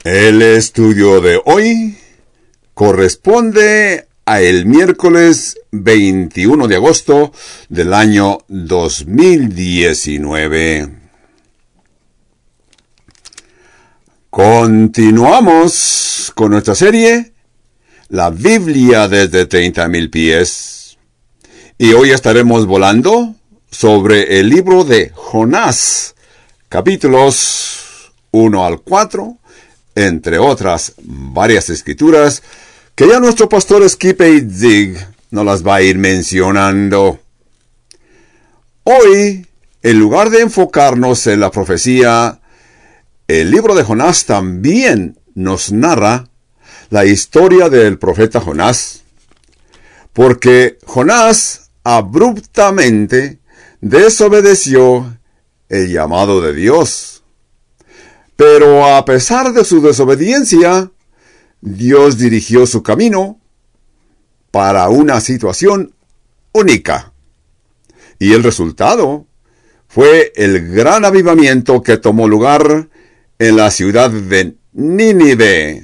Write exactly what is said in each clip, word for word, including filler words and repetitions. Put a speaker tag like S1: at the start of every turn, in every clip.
S1: El estudio de hoy corresponde a el miércoles veintiuno de agosto del año dos mil diecinueve. Continuamos con nuestra serie, La Biblia desde treinta mil pies. Y hoy estaremos volando sobre el libro de Jonás, capítulos uno al cuatro, entre otras varias escrituras que ya nuestro pastor Skip Heitzig nos las va a ir mencionando. Hoy, en lugar de enfocarnos en la profecía, el libro de Jonás también nos narra la historia del profeta Jonás, porque Jonás abruptamente desobedeció el llamado de Dios. Pero a pesar de su desobediencia, Dios dirigió su camino para una situación única. Y el resultado fue el gran avivamiento que tomó lugar en la ciudad de Nínive.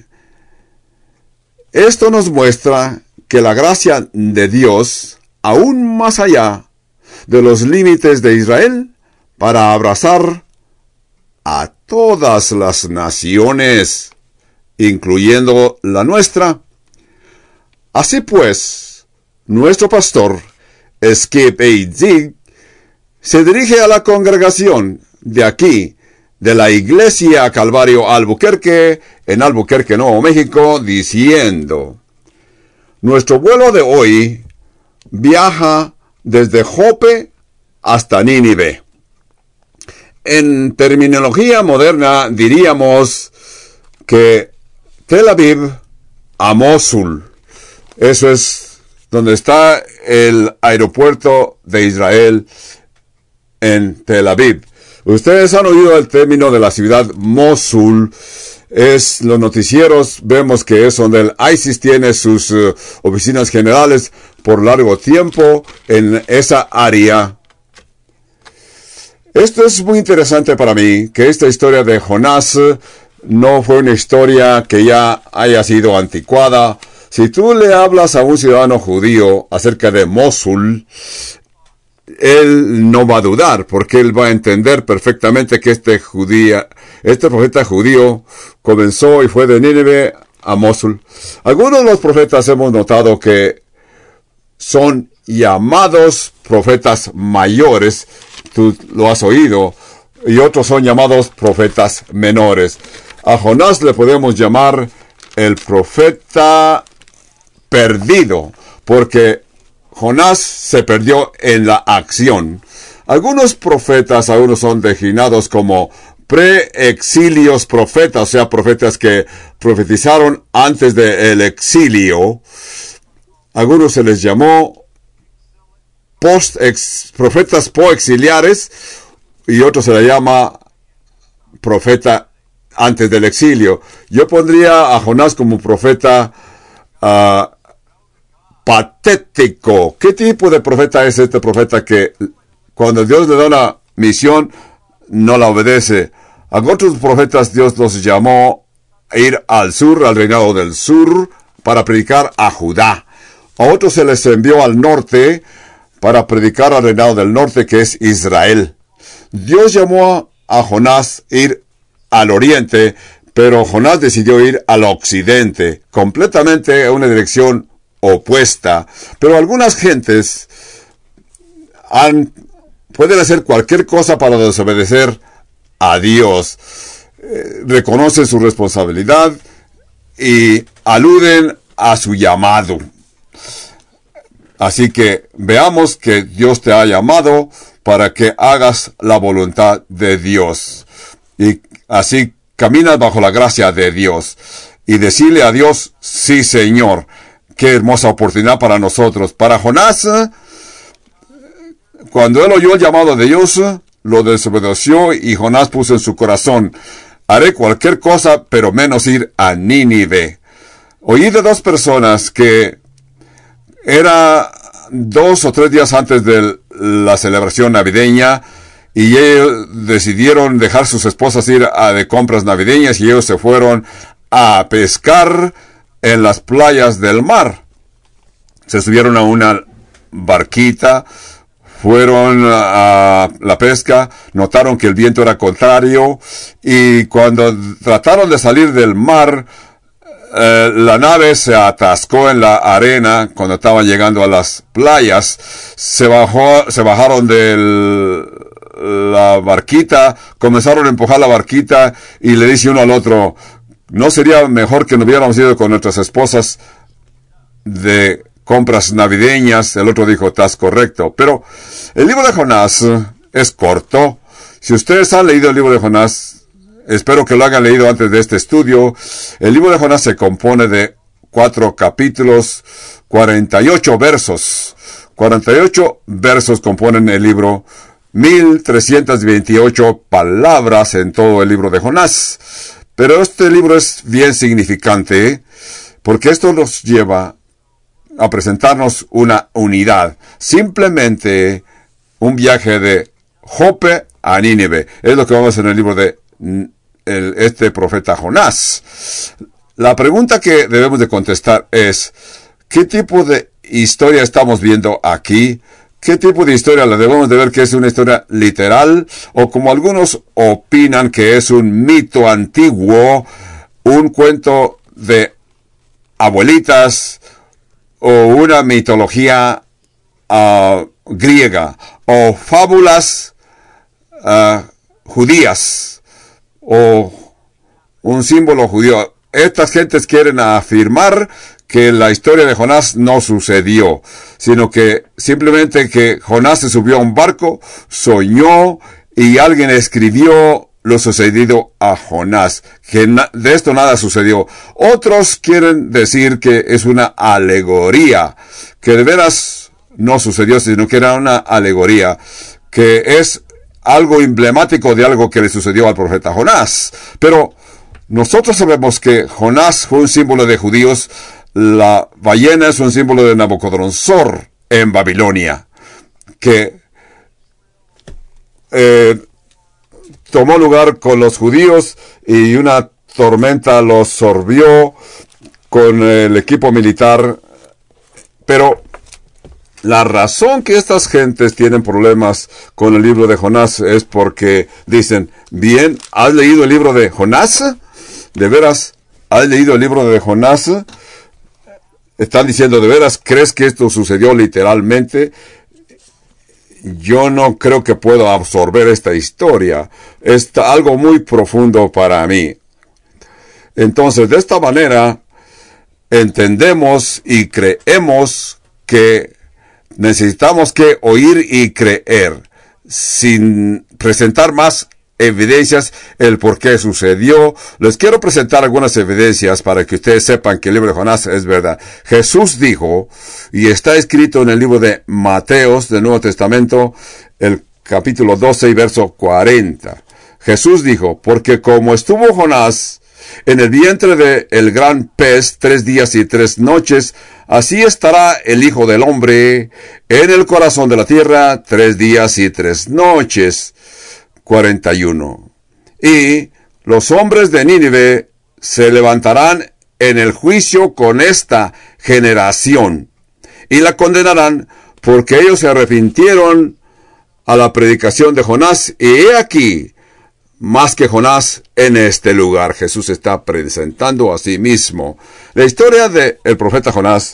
S1: Esto nos muestra que la gracia de Dios, aún más allá de los límites de Israel, para abrazar a todas las naciones, incluyendo la nuestra. Así pues, nuestro pastor, Skip Heitzig, se dirige a la congregación de aquí, de la Iglesia Calvario Albuquerque, en Albuquerque, Nuevo México, diciendo: nuestro vuelo de hoy viaja desde Jope hasta Nínive. En terminología moderna diríamos que Tel Aviv a Mosul. Eso es donde está el aeropuerto de Israel, en Tel Aviv. Ustedes han oído el término de la ciudad Mosul. Es los noticieros, vemos que es donde el ISIS tiene sus uh, oficinas generales por largo tiempo en esa área. Esto es muy interesante para mí, que esta historia de Jonás no fue una historia que ya haya sido anticuada. Si tú le hablas a un ciudadano judío acerca de Mosul, él no va a dudar, porque él va a entender perfectamente que este judía, este profeta judío comenzó y fue de Nínive a Mosul. Algunos de los profetas hemos notado que son llamados profetas mayores, tú lo has oído, y otros son llamados profetas menores. A Jonás le podemos llamar el profeta perdido, porque Jonás se perdió en la acción. Algunos profetas aún son designados como preexilios profetas, o sea, profetas que profetizaron antes del exilio. Algunos se les llamó post ex, profetas poexiliares, y otros se le llama profeta antes del exilio. Yo pondría a Jonás como profeta uh, patético. ¿Qué tipo de profeta es este profeta que cuando Dios le da una misión no la obedece? A otros profetas Dios los llamó a ir al sur, al reinado del sur, para predicar a Judá. A otros se les envió al norte para predicar al reinado del norte, que es Israel. Dios llamó a Jonás a ir al oriente, pero Jonás decidió ir al occidente, completamente a una dirección opuesta. Pero algunas gentes han, pueden hacer cualquier cosa para desobedecer a Dios. Eh, reconocen su responsabilidad y aluden a su llamado. Así que veamos que Dios te ha llamado para que hagas la voluntad de Dios. Y así caminas bajo la gracia de Dios. Y decirle a Dios: sí, Señor. Qué hermosa oportunidad para nosotros. Para Jonás, cuando él oyó el llamado de Dios, lo desobedeció, y Jonás puso en su corazón: haré cualquier cosa, pero menos ir a Nínive. Oí de dos personas que era dos o tres días antes de la celebración navideña, y ellos decidieron dejar sus esposas ir a de compras navideñas y ellos se fueron a pescar en las playas del mar. Se subieron a una barquita, fueron a la pesca, notaron que el viento era contrario y cuando trataron de salir del mar, eh, la nave se atascó en la arena cuando estaban llegando a las playas. Se bajó, se bajaron de la barquita, comenzaron a empujar la barquita y le dice uno al otro, ¿no sería mejor que no hubiéramos ido con nuestras esposas de compras navideñas? El otro dijo, estás correcto. Pero el libro de Jonás es corto. Si ustedes han leído el libro de Jonás, espero que lo hayan leído antes de este estudio. El libro de Jonás se compone de cuatro capítulos, cuarenta y ocho versos. cuarenta y ocho versos componen el libro, mil trescientas veintiocho palabras en todo el libro de Jonás. Pero este libro es bien significante, porque esto nos lleva a presentarnos una unidad. Simplemente un viaje de Jope a Nínive. Es lo que vamos a hacer en el libro de el, este profeta Jonás. La pregunta que debemos de contestar es, ¿qué tipo de historia estamos viendo aquí? ¿Qué tipo de historia la debemos de ver que es una historia literal? O como algunos opinan que es un mito antiguo, un cuento de abuelitas, o una mitología uh, griega, o fábulas uh, judías, o un símbolo judío. Estas gentes quieren afirmar que la historia de Jonás no sucedió, sino que simplemente que Jonás se subió a un barco, soñó y alguien escribió lo sucedido a Jonás, que de esto nada sucedió. Otros quieren decir que es una alegoría, que de veras no sucedió, sino que era una alegoría, que es algo emblemático de algo que le sucedió al profeta Jonás. Pero nosotros sabemos que Jonás fue un símbolo de judíos. La ballena es un símbolo de Nabucodonosor en Babilonia, que eh, tomó lugar con los judíos y una tormenta los sorbió con el equipo militar. Pero la razón que estas gentes tienen problemas con el libro de Jonás es porque dicen, bien, ¿has leído el libro de Jonás? ¿De veras has leído el libro de Jonás? Están diciendo, ¿de veras crees que esto sucedió literalmente? Yo no creo que puedo absorber esta historia. Es algo muy profundo para mí. Entonces, de esta manera, entendemos y creemos que necesitamos que oír y creer, sin presentar más evidencias el por qué sucedió. Les quiero presentar algunas evidencias para que ustedes sepan que el libro de Jonás es verdad. Jesús dijo, y está escrito en el libro de Mateos del Nuevo Testamento, el capítulo doce y verso cuarenta. Jesús dijo, porque como estuvo Jonás en el vientre de el gran pez tres días y tres noches, así estará el Hijo del Hombre en el corazón de la tierra tres días y tres noches. cuarenta y uno. Y los hombres de Nínive se levantarán en el juicio con esta generación y la condenarán, porque ellos se arrepintieron a la predicación de Jonás, y he aquí más que Jonás en este lugar. Jesús está presentando a sí mismo. La historia del profeta Jonás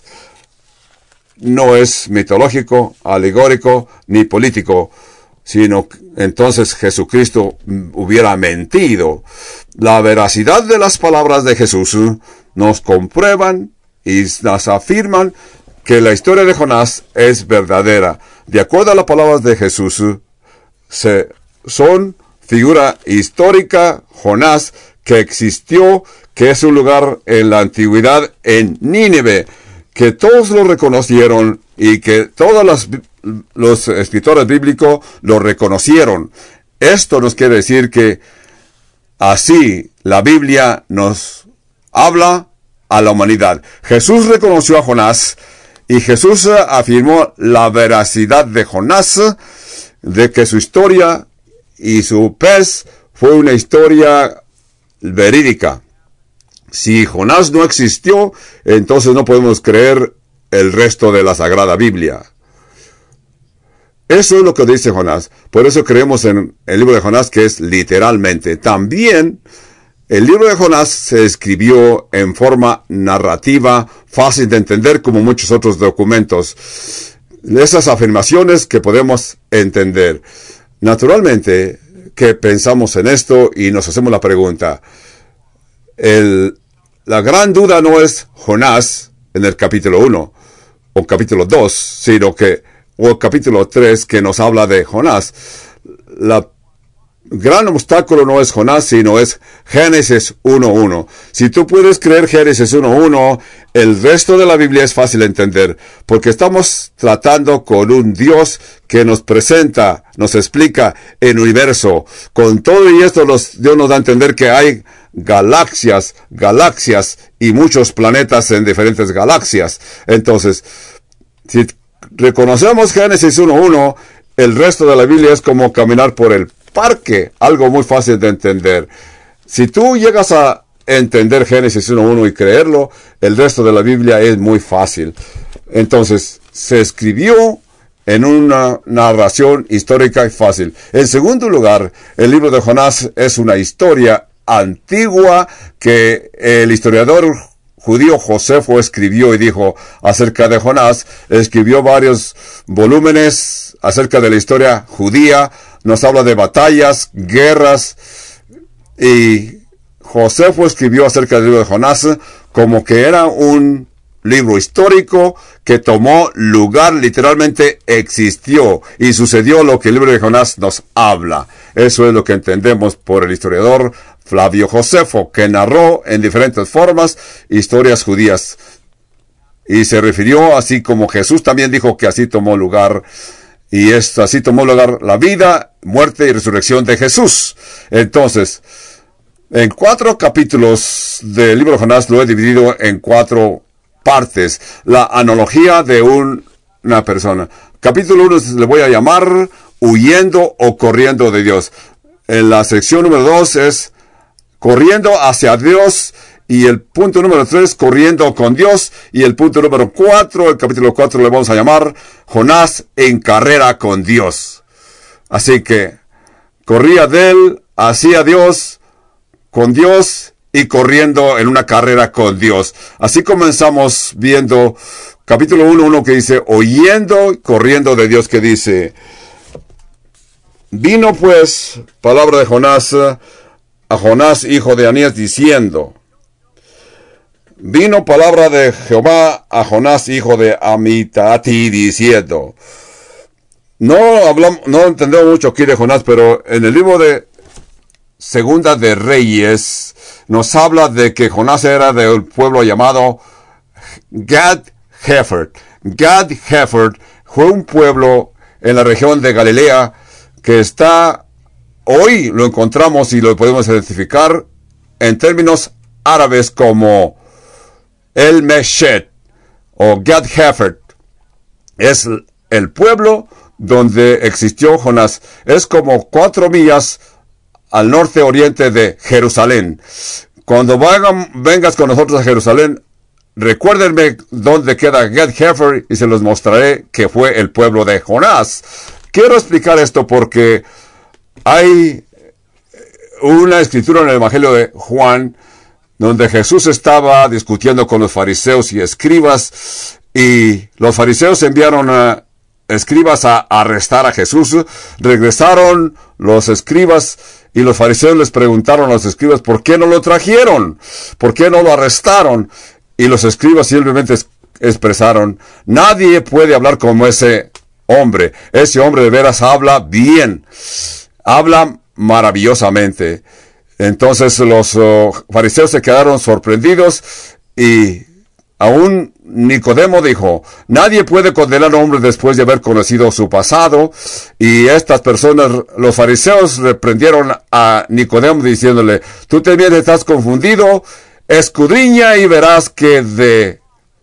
S1: no es mitológico, alegórico, ni político, sino entonces Jesucristo hubiera mentido. La veracidad de las palabras de Jesús nos comprueban y nos afirman que la historia de Jonás es verdadera. De acuerdo a las palabras de Jesús, se, son figura histórica Jonás, que existió, que es un lugar en la antigüedad en Nínive, que todos lo reconocieron y que todas las los escritores bíblicos lo reconocieron. Esto nos quiere decir que así la Biblia nos habla a la humanidad. Jesús reconoció a Jonás y Jesús afirmó la veracidad de Jonás, de que su historia y su pez fue una historia verídica. Si Jonás no existió, entonces no podemos creer el resto de la Sagrada Biblia. Eso es lo que dice Jonás. Por eso creemos en el libro de Jonás, que es literalmente. También el libro de Jonás se escribió en forma narrativa, fácil de entender, como muchos otros documentos. Esas afirmaciones que podemos entender. Naturalmente, que pensamos en esto y nos hacemos la pregunta. El, la gran duda no es Jonás en el capítulo uno o capítulo dos, sino que, o el capítulo tres, que nos habla de Jonás. La gran obstáculo no es Jonás, sino es Génesis uno uno. Si tú puedes creer Génesis uno uno, el resto de la Biblia es fácil de entender, porque estamos tratando con un Dios que nos presenta, nos explica el universo. Con todo y esto, los, Dios nos da a entender que hay galaxias, galaxias y muchos planetas en diferentes galaxias. Entonces, si reconocemos Génesis uno uno, el resto de la Biblia es como caminar por el parque, algo muy fácil de entender. Si tú llegas a entender Génesis uno uno y creerlo, el resto de la Biblia es muy fácil. Entonces, se escribió en una narración histórica y fácil. En segundo lugar, el libro de Jonás es una historia antigua que el historiador judío Josefo escribió y dijo acerca de Jonás. Escribió varios volúmenes acerca de la historia judía. Nos habla de batallas, guerras, y Josefo escribió acerca del libro de Jonás como que era un libro histórico que tomó lugar, literalmente existió, y sucedió lo que el libro de Jonás nos habla. Eso es lo que entendemos por el historiador Flavio Josefo, que narró en diferentes formas historias judías. Y se refirió así como Jesús también dijo que así tomó lugar. Y esto, así tomó lugar la vida, muerte y resurrección de Jesús. Entonces, en cuatro capítulos del libro de Jonás lo he dividido en cuatro partes. La analogía de un, una persona. Capítulo uno le voy a llamar huyendo o corriendo de Dios. En la sección número dos es corriendo hacia Dios. Y el punto número tres, corriendo con Dios. Y el punto número cuatro, el capítulo cuatro, le vamos a llamar Jonás en carrera con Dios. Así que corría de él hacia Dios, con Dios y corriendo en una carrera con Dios. Así comenzamos viendo capítulo uno, uno que dice, oyendo, corriendo de Dios, que dice, vino pues palabra de Jonás a Jonás, hijo de Anías, diciendo, vino palabra de Jehová a Jonás, hijo de Amitati, diciendo. No hablamos, no entendemos mucho aquí de Jonás, pero en el libro de Segunda de Reyes nos habla de que Jonás era del pueblo llamado Gad-Hefer. Gad-Hefer fue un pueblo en la región de Galilea que está, hoy lo encontramos y lo podemos identificar en términos árabes como El Meshet o Gad-Hefer. Es el pueblo donde existió Jonás. Es como cuatro millas al norte oriente de Jerusalén. Cuando vayan, vengas con nosotros a Jerusalén, recuérdenme dónde queda Gad-Hefer y se los mostraré que fue el pueblo de Jonás. Quiero explicar esto porque hay una escritura en el Evangelio de Juan donde Jesús estaba discutiendo con los fariseos y escribas, y los fariseos enviaron a escribas a arrestar a Jesús. Regresaron los escribas y los fariseos les preguntaron a los escribas por qué no lo trajeron, por qué no lo arrestaron, y los escribas simplemente expresaron, nadie puede hablar como ese hombre. Ese hombre de veras habla bien, habla maravillosamente. Entonces los uh, fariseos se quedaron sorprendidos, y aún Nicodemo dijo, nadie puede condenar a un hombre después de haber conocido su pasado. Y estas personas, los fariseos, reprendieron a Nicodemo diciéndole, tú también estás confundido, escudriña y verás que de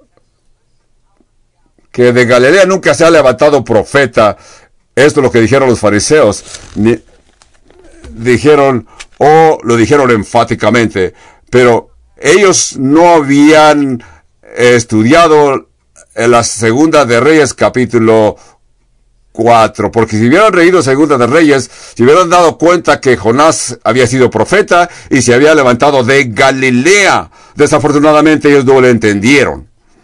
S1: que de Galilea nunca se ha levantado profeta. Esto es lo que dijeron los fariseos. Ni, dijeron, o lo dijeron enfáticamente, pero ellos no habían estudiado en la Segunda de Reyes capítulo cuatro, porque si hubieran leído Segunda de Reyes, se hubieran dado cuenta que Jonás había sido profeta y se había levantado de Galilea. Desafortunadamente ellos no lo entendieron.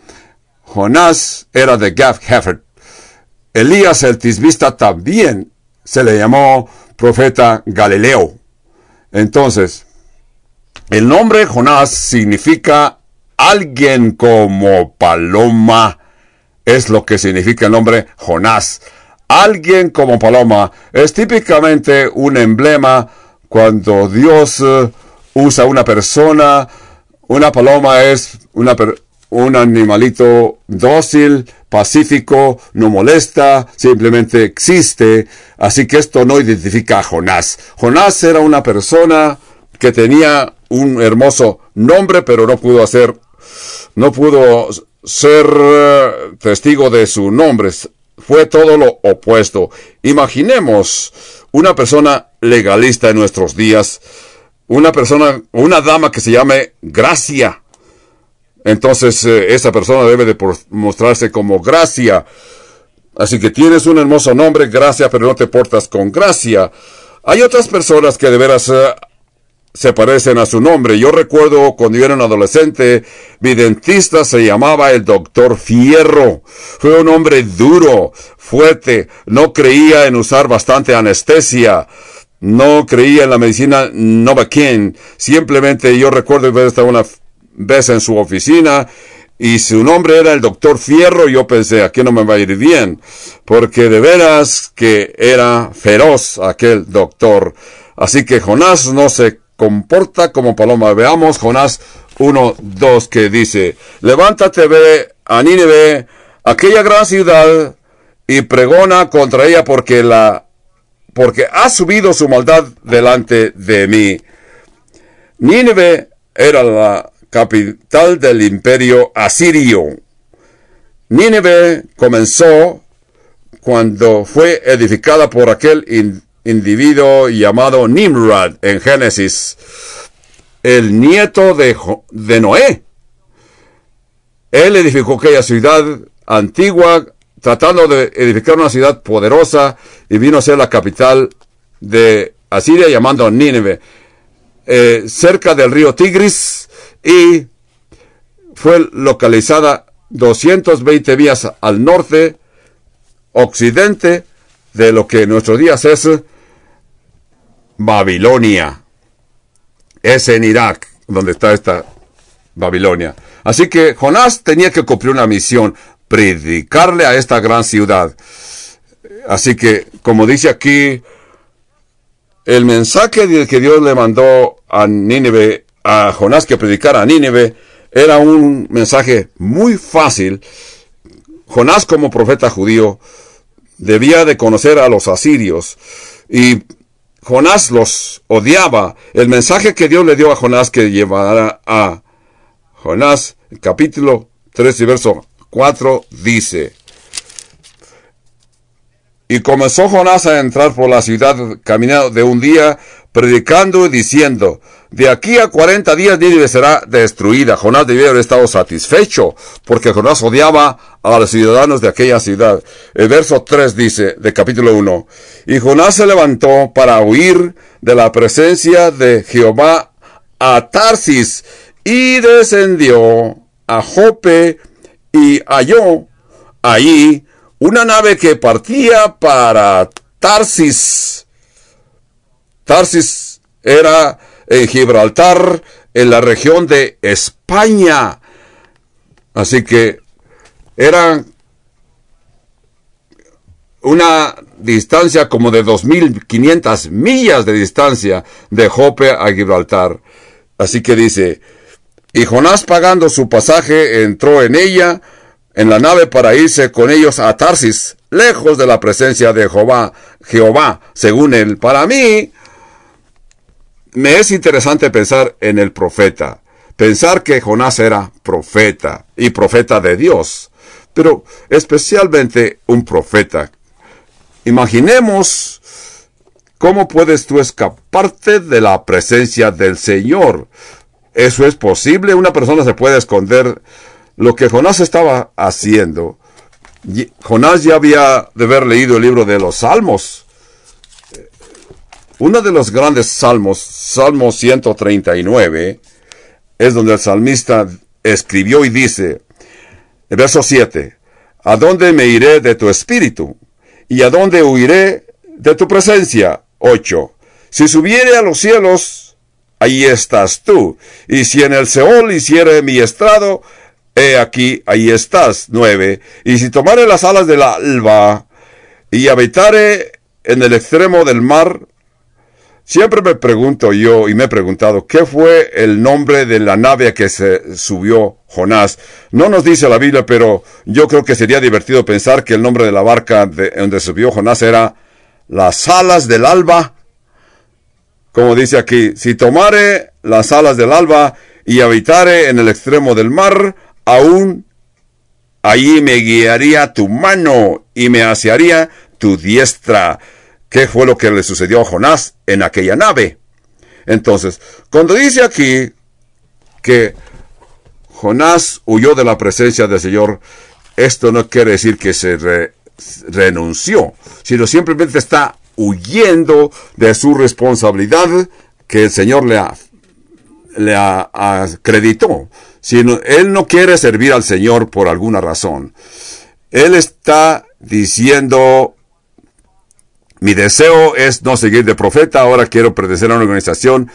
S1: Jonás era de Gath-Hepher. Elías el tisbista también se le llamó profeta Galileo. Entonces, el nombre Jonás significa alguien como paloma. Es lo que significa el nombre Jonás. Alguien como paloma es típicamente un emblema cuando Dios uh, usa una persona. Una paloma es una per un animalito dócil, pacífico, no molesta, simplemente existe. Así que esto no identifica a Jonás. Jonás era una persona que tenía un hermoso nombre, pero no pudo hacer, no pudo ser uh, testigo de su nombre. Fue todo lo opuesto. Imaginemos una persona legalista en nuestros días, una persona, una dama que se llame Gracia. Entonces, eh, esa persona debe de mostrarse como Gracia. Así que tienes un hermoso nombre, Gracia, pero no te portas con gracia. Hay otras personas que de veras eh, se parecen a su nombre. Yo recuerdo cuando yo era un adolescente, mi dentista se llamaba el doctor Fierro. Fue un hombre duro, fuerte, no creía en usar bastante anestesia, no creía en la medicina Novocaine. Simplemente yo recuerdo haber estado una vez en su oficina y su nombre era el doctor Fierro. Yo pensé, aquí no me va a ir bien, porque de veras que era feroz aquel doctor. Así que Jonás no se comporta como paloma. Veamos Jonás uno, dos, que dice: levántate, ve a Nínive, aquella gran ciudad, y pregona contra ella, porque la porque ha subido su maldad delante de mí. Nínive era la capital del imperio asirio. Nínive comenzó cuando fue edificada por aquel in, individuo llamado Nimrod en Génesis, el nieto de, de Noé. Él edificó aquella ciudad antigua, tratando de edificar una ciudad poderosa, y vino a ser la capital de Asiria, llamando Nínive, eh, cerca del río Tigris, y fue localizada doscientas veinte millas al norte, occidente, de lo que en nuestros días es Babilonia. Es en Irak donde está esta Babilonia. Así que Jonás tenía que cumplir una misión: predicarle a esta gran ciudad. Así que, como dice aquí, el mensaje que Dios le mandó a Nínive, a Jonás, que predicara a Nínive, era un mensaje muy fácil. Jonás, como profeta judío, debía de conocer a los asirios, y Jonás los odiaba. El mensaje que Dios le dio a Jonás, que llevará a Jonás, capítulo tres y verso cuatro, dice: y comenzó Jonás a entrar por la ciudad caminando de un día, predicando y diciendo: de aquí a cuarenta días Nínive será destruida. Jonás debía haber estado satisfecho, porque Jonás odiaba a los ciudadanos de aquella ciudad. El verso tres dice, de capítulo uno: y Jonás se levantó para huir de la presencia de Jehová a Tarsis, y descendió a Jope, y halló allí una nave que partía para Tarsis. Tarsis era en Gibraltar, en la región de España. Así que era una distancia como de dos mil quinientas millas de distancia de Jope a Gibraltar. Así que dice: y Jonás, pagando su pasaje, entró en ella, en la nave, para irse con ellos a Tarsis, lejos de la presencia de Jehová, Jehová, según él. Para mí, me es interesante pensar en el profeta, pensar que Jonás era profeta, y profeta de Dios, pero especialmente un profeta. Imaginemos ¿Cómo puedes tú escaparte de la presencia del Señor? ¿Eso es posible? Una persona se puede esconder. Lo que Jonás estaba haciendo, Jonás ya había de haber leído el libro de los Salmos. Uno de los grandes salmos, Salmo ciento treinta y nueve, es donde el salmista escribió y dice, el verso siete, ¿a dónde me iré de tu espíritu? ¿Y a dónde huiré de tu presencia? ocho. Si subiere a los cielos, ahí estás tú. Y si en el Seol hiciere mi estrado, he aquí, ahí estás. nueve. Y si tomare las alas del alba, y habitare en el extremo del mar. Siempre me pregunto yo, y me he preguntado, ¿qué fue el nombre de la nave a que se subió Jonás? No nos dice la Biblia, pero yo creo que sería divertido pensar que el nombre de la barca de donde subió Jonás era las alas del alba. Como dice aquí, si tomare las alas del alba y habitare en el extremo del mar, aún allí me guiaría tu mano y me asearía tu diestra. ¿Qué fue lo que le sucedió a Jonás en aquella nave? Entonces, cuando dice aquí que Jonás huyó de la presencia del Señor, esto no quiere decir que se re, renunció, sino simplemente está huyendo de su responsabilidad que el Señor le, ha, le ha, acreditó. Sino, él no quiere servir al Señor por alguna razón. Él está diciendo, mi deseo es no seguir de profeta, ahora quiero pertenecer a una organización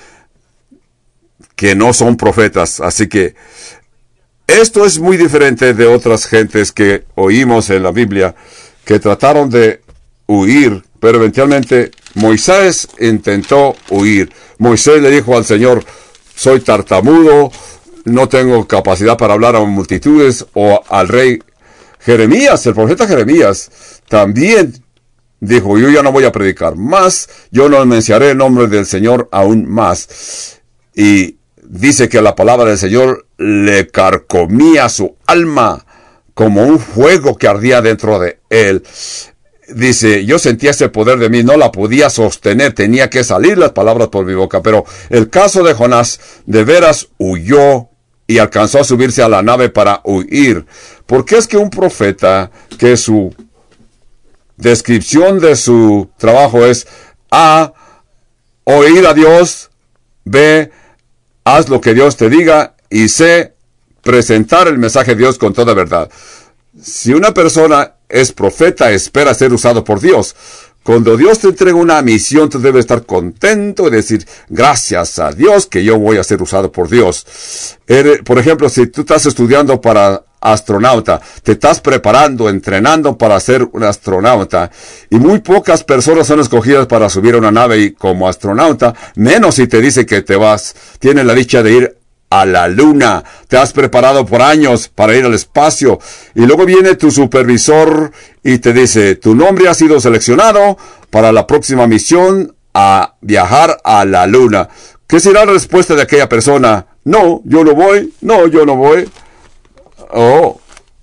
S1: que no son profetas. Así que esto es muy diferente de otras gentes que oímos en la Biblia, que trataron de huir, pero eventualmente Moisés intentó huir. Moisés le dijo al Señor, soy tartamudo, no tengo capacidad para hablar a multitudes. O al rey Jeremías, el profeta Jeremías, también dijo, yo ya no voy a predicar más, yo no mencionaré el nombre del Señor aún más. Y dice que la palabra del Señor le carcomía su alma como un fuego que ardía dentro de él. Dice, yo sentía ese poder de mí, no la podía sostener, tenía que salir las palabras por mi boca. Pero el caso de Jonás, de veras huyó y alcanzó a subirse a la nave para huir. Porque es que un profeta, que su descripción de su trabajo es A, oír a Dios, B, haz lo que Dios te diga, y C, presentar el mensaje de Dios con toda verdad. Si una persona es profeta, espera ser usado por Dios. Cuando Dios te entrega una misión, tú debes estar contento y decir, gracias a Dios que yo voy a ser usado por Dios. Por ejemplo, si tú estás estudiando para astronauta, te estás preparando, entrenando para ser un astronauta, y muy pocas personas son escogidas para subir a una nave como astronauta, menos si te dice que te vas, tienes la dicha de ir a la luna, te has preparado por años para ir al espacio, y luego viene tu supervisor y te dice, tu nombre ha sido seleccionado para la próxima misión a viajar a la luna. ¿Qué será la respuesta de aquella persona? No, yo no voy, no, yo no voy. Oh,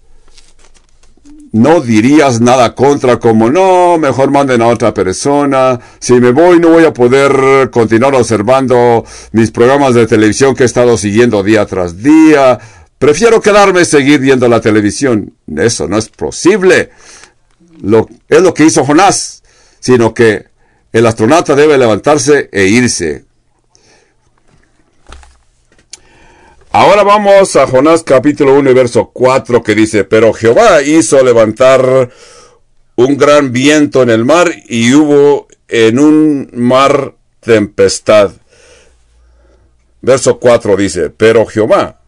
S1: no dirías nada contra, como no, mejor manden a otra persona. Si me voy no voy a poder continuar observando mis programas de televisión que he estado siguiendo día tras día. Prefiero quedarme y seguir viendo la televisión. Eso no es posible. Lo, es lo que hizo Jonás, sino que el astronauta debe levantarse e irse. Ahora vamos a Jonás capítulo uno y verso cuatro, que dice, pero Jehová hizo levantar un gran viento en el mar, y hubo en un mar tempestad. Verso cuatro dice, pero Jehová.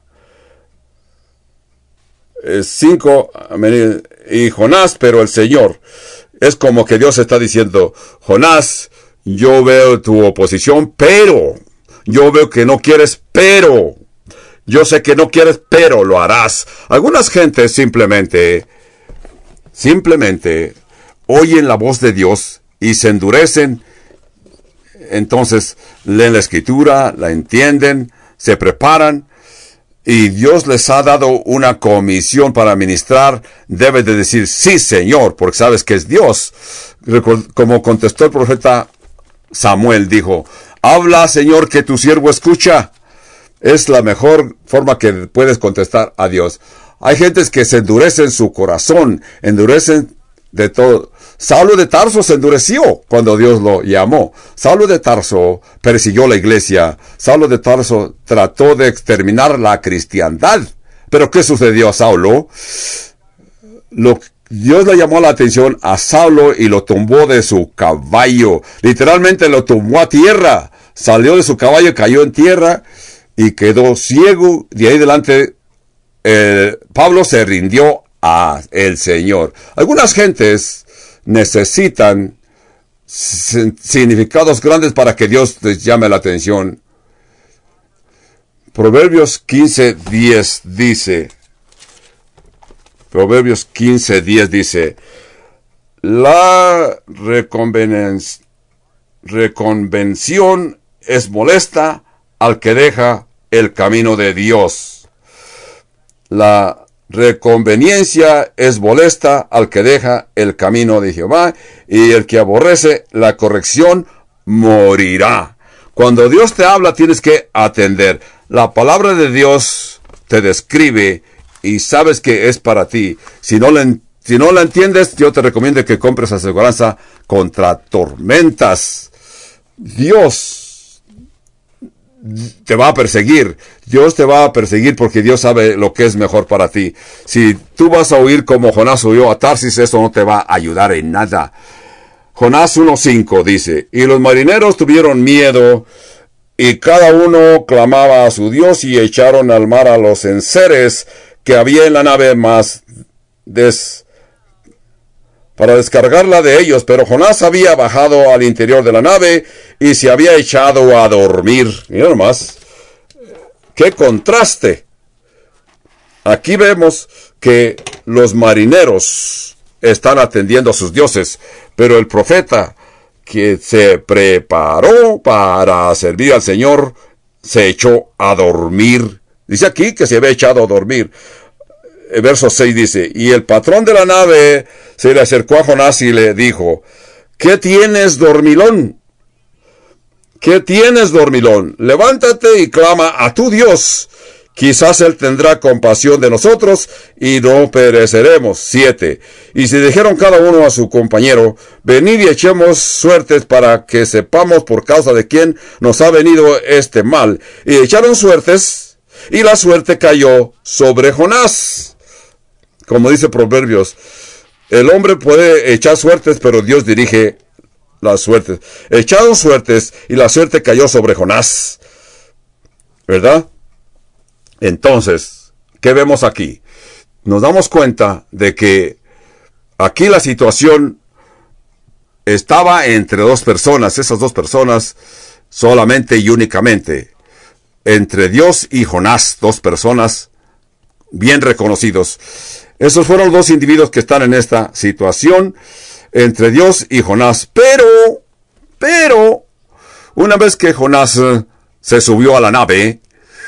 S1: cinco, y Jonás, pero el Señor. Es como que Dios está diciendo, Jonás, yo veo tu oposición, pero, yo veo que no quieres, pero... Yo sé que no quieres, pero lo harás. Algunas gentes simplemente, simplemente oyen la voz de Dios y se endurecen. Entonces leen la Escritura, la entienden, se preparan, y Dios les ha dado una comisión para ministrar. Debes de decir, sí, Señor, porque sabes que es Dios. Como contestó el profeta Samuel dijo, habla, Señor, que tu siervo escucha. Es la mejor forma que puedes contestar a Dios. Hay gentes que se endurecen su corazón, endurecen de todo. Saulo de Tarso se endureció cuando Dios lo llamó. Saulo de Tarso persiguió la iglesia. Saulo de Tarso trató de exterminar la cristiandad. Pero ¿qué sucedió a Saulo? Lo, Dios le llamó la atención a Saulo y lo tumbó de su caballo. Literalmente lo tumbó a tierra. Salió de su caballo, cayó en tierra y quedó ciego. De ahí adelante, eh, Pablo se rindió a el Señor. Algunas gentes necesitan significados grandes para que Dios les llame la atención. Proverbios quince diez dice, Proverbios quince diez dice, la reconven- reconvención es molesta al que deja el camino de Dios. La reconveniencia es molesta al que deja el camino de Jehová, y el que aborrece la corrección morirá. Cuando Dios te habla, tienes que atender. La palabra de Dios te describe y sabes que es para ti. Si no la, si no la entiendes, yo te recomiendo que compres aseguranza contra tormentas. Dios te va a perseguir. Dios te va a perseguir porque Dios sabe lo que es mejor para ti. Si tú vas a huir como Jonás huyó a Tarsis, eso no te va a ayudar en nada. Jonás uno cinco dice, y los marineros tuvieron miedo, y cada uno clamaba a su Dios, y echaron al mar a los enseres que había en la nave más des... para descargarla de ellos. Pero Jonás había bajado al interior de la nave y se había echado a dormir. Mira nomás, qué contraste. Aquí vemos que los marineros están atendiendo a sus dioses, pero el profeta que se preparó para servir al Señor se echó a dormir. Dice aquí que se había echado a dormir. El verso seis dice, y el patrón de la nave se le acercó a Jonás y le dijo, ¿qué tienes, dormilón? ¿Qué tienes, dormilón? Levántate y clama a tu Dios. Quizás él tendrá compasión de nosotros y no pereceremos. siete. Y se dijeron cada uno a su compañero, venid y echemos suertes para que sepamos por causa de quién nos ha venido este mal. Y echaron suertes, y la suerte cayó sobre Jonás. Como dice Proverbios, el hombre puede echar suertes, pero Dios dirige las suertes. Echaron suertes, y la suerte cayó sobre Jonás. ¿Verdad? Entonces, ¿qué vemos aquí? Nos damos cuenta de que aquí la situación estaba entre dos personas, esas dos personas solamente y únicamente, entre Dios y Jonás, dos personas bien reconocidos. Esos fueron los dos individuos que están en esta situación, entre Dios y Jonás. Pero, pero, una vez que Jonás se subió a la nave,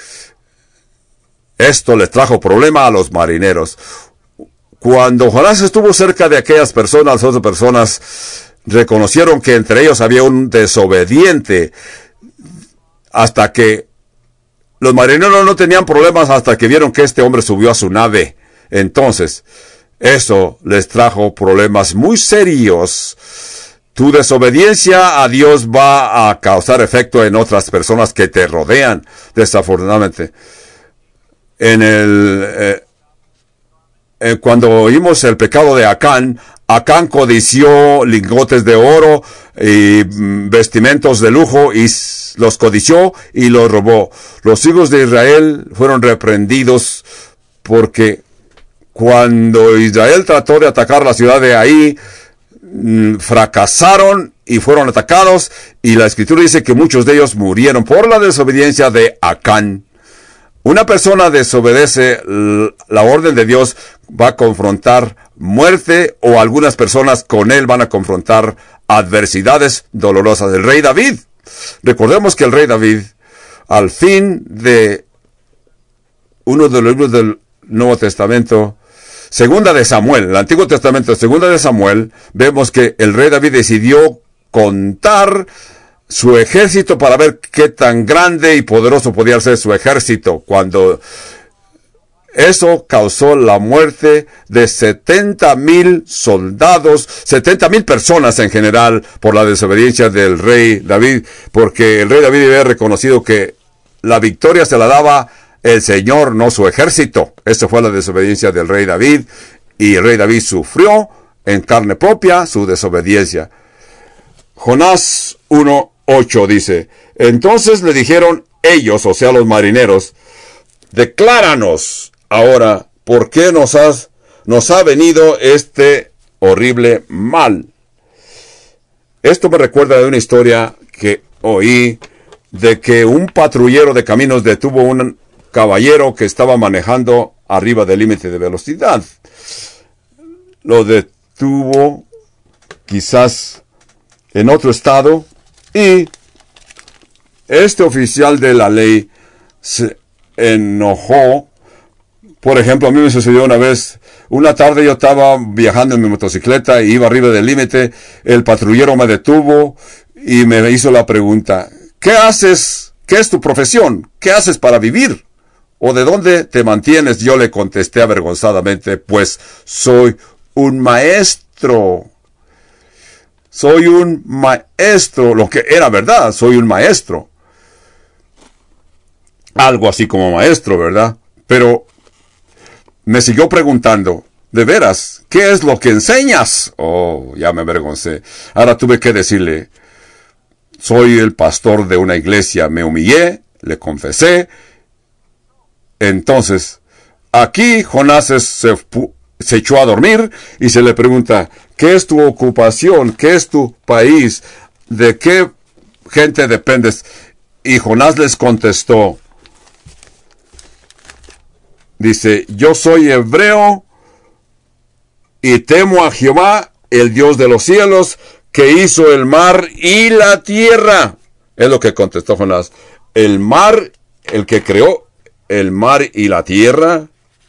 S1: esto les trajo problema a los marineros. Cuando Jonás estuvo cerca de aquellas personas, las otras personas reconocieron que entre ellos había un desobediente, hasta que los marineros no tenían problemas hasta que vieron que este hombre subió a su nave. Entonces, eso les trajo problemas muy serios. Tu desobediencia a Dios va a causar efecto en otras personas que te rodean, desafortunadamente. En el, eh, eh, cuando oímos el pecado de Acán, Acán codició lingotes de oro y mm, vestimentos de lujo y los codició y los robó. Los hijos de Israel fueron reprendidos porque cuando Israel trató de atacar la ciudad de Ai, mm, fracasaron y fueron atacados, y la escritura dice que muchos de ellos murieron por la desobediencia de Acán. Una persona desobedece la orden de Dios, va a confrontar muerte, o algunas personas con él van a confrontar adversidades dolorosas. El rey David, recordemos que el rey David, al fin de uno de los libros del Nuevo Testamento, Segunda de Samuel, el Antiguo Testamento, Segunda de Samuel, vemos que el rey David decidió contar su ejército para ver qué tan grande y poderoso podía ser su ejército, cuando eso causó la muerte de setenta mil soldados, setenta mil personas en general, por la desobediencia del rey David, porque el rey David había reconocido que la victoria se la daba el Señor, no su ejército. Esa fue la desobediencia del rey David, y el rey David sufrió en carne propia su desobediencia. Jonás uno ocho dice: entonces le dijeron ellos, o sea los marineros, decláranos ahora, ¿por qué nos, has, nos ha venido este horrible mal? Esto me recuerda de una historia que oí, de que un patrullero de caminos detuvo a un caballero que estaba manejando arriba del límite de velocidad. Lo detuvo quizás en otro estado, y este oficial de la ley se enojó. Por ejemplo, a mí me sucedió una vez, una tarde yo estaba viajando en mi motocicleta y iba arriba del límite, el patrullero me detuvo y me hizo la pregunta: ¿qué haces? ¿Qué es tu profesión? ¿Qué haces para vivir? ¿O de dónde te mantienes? Yo le contesté avergonzadamente: pues soy un maestro. Soy un maestro, lo que era verdad, soy un maestro. Algo así como maestro, ¿verdad? Pero me siguió preguntando: ¿de veras? ¿Qué es lo que enseñas? Oh, ya me avergoncé. Ahora tuve que decirle: soy el pastor de una iglesia. Me humillé, le confesé. Entonces, aquí Jonás se, se echó a dormir y se le pregunta: ¿qué es tu ocupación? ¿Qué es tu país? ¿De qué gente dependes? Y Jonás les contestó, dice: yo soy hebreo y temo a Jehová, el Dios de los cielos, que hizo el mar y la tierra. Es lo que contestó Jonás. El mar, el que creó el mar y la tierra.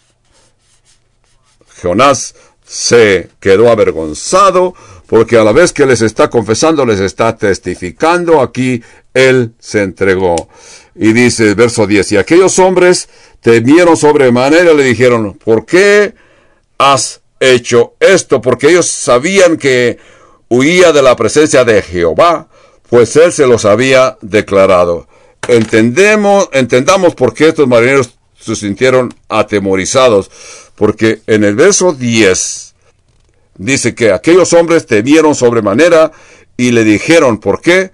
S1: Jonás se quedó avergonzado, porque a la vez que les está confesando, les está testificando. Aquí él se entregó. Y dice, verso diez, y aquellos hombres temieron sobremanera, le dijeron: ¿por qué has hecho esto? Porque ellos sabían que huía de la presencia de Jehová, pues él se los había declarado. Entendemos, entendamos por qué estos marineros se sintieron atemorizados, porque en el verso diez dice que aquellos hombres temieron sobremanera y le dijeron: ¿por qué?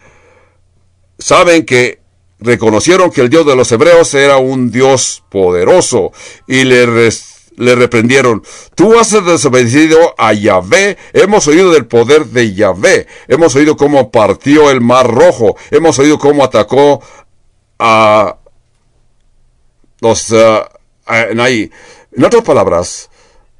S1: Saben que reconocieron que el Dios de los hebreos era un Dios poderoso, y le, res, le reprendieron: tú has desobedecido a Yahvé. Hemos oído del poder de Yahvé, hemos oído cómo partió el mar rojo, hemos oído cómo atacó a los uh, en ahí. En otras palabras,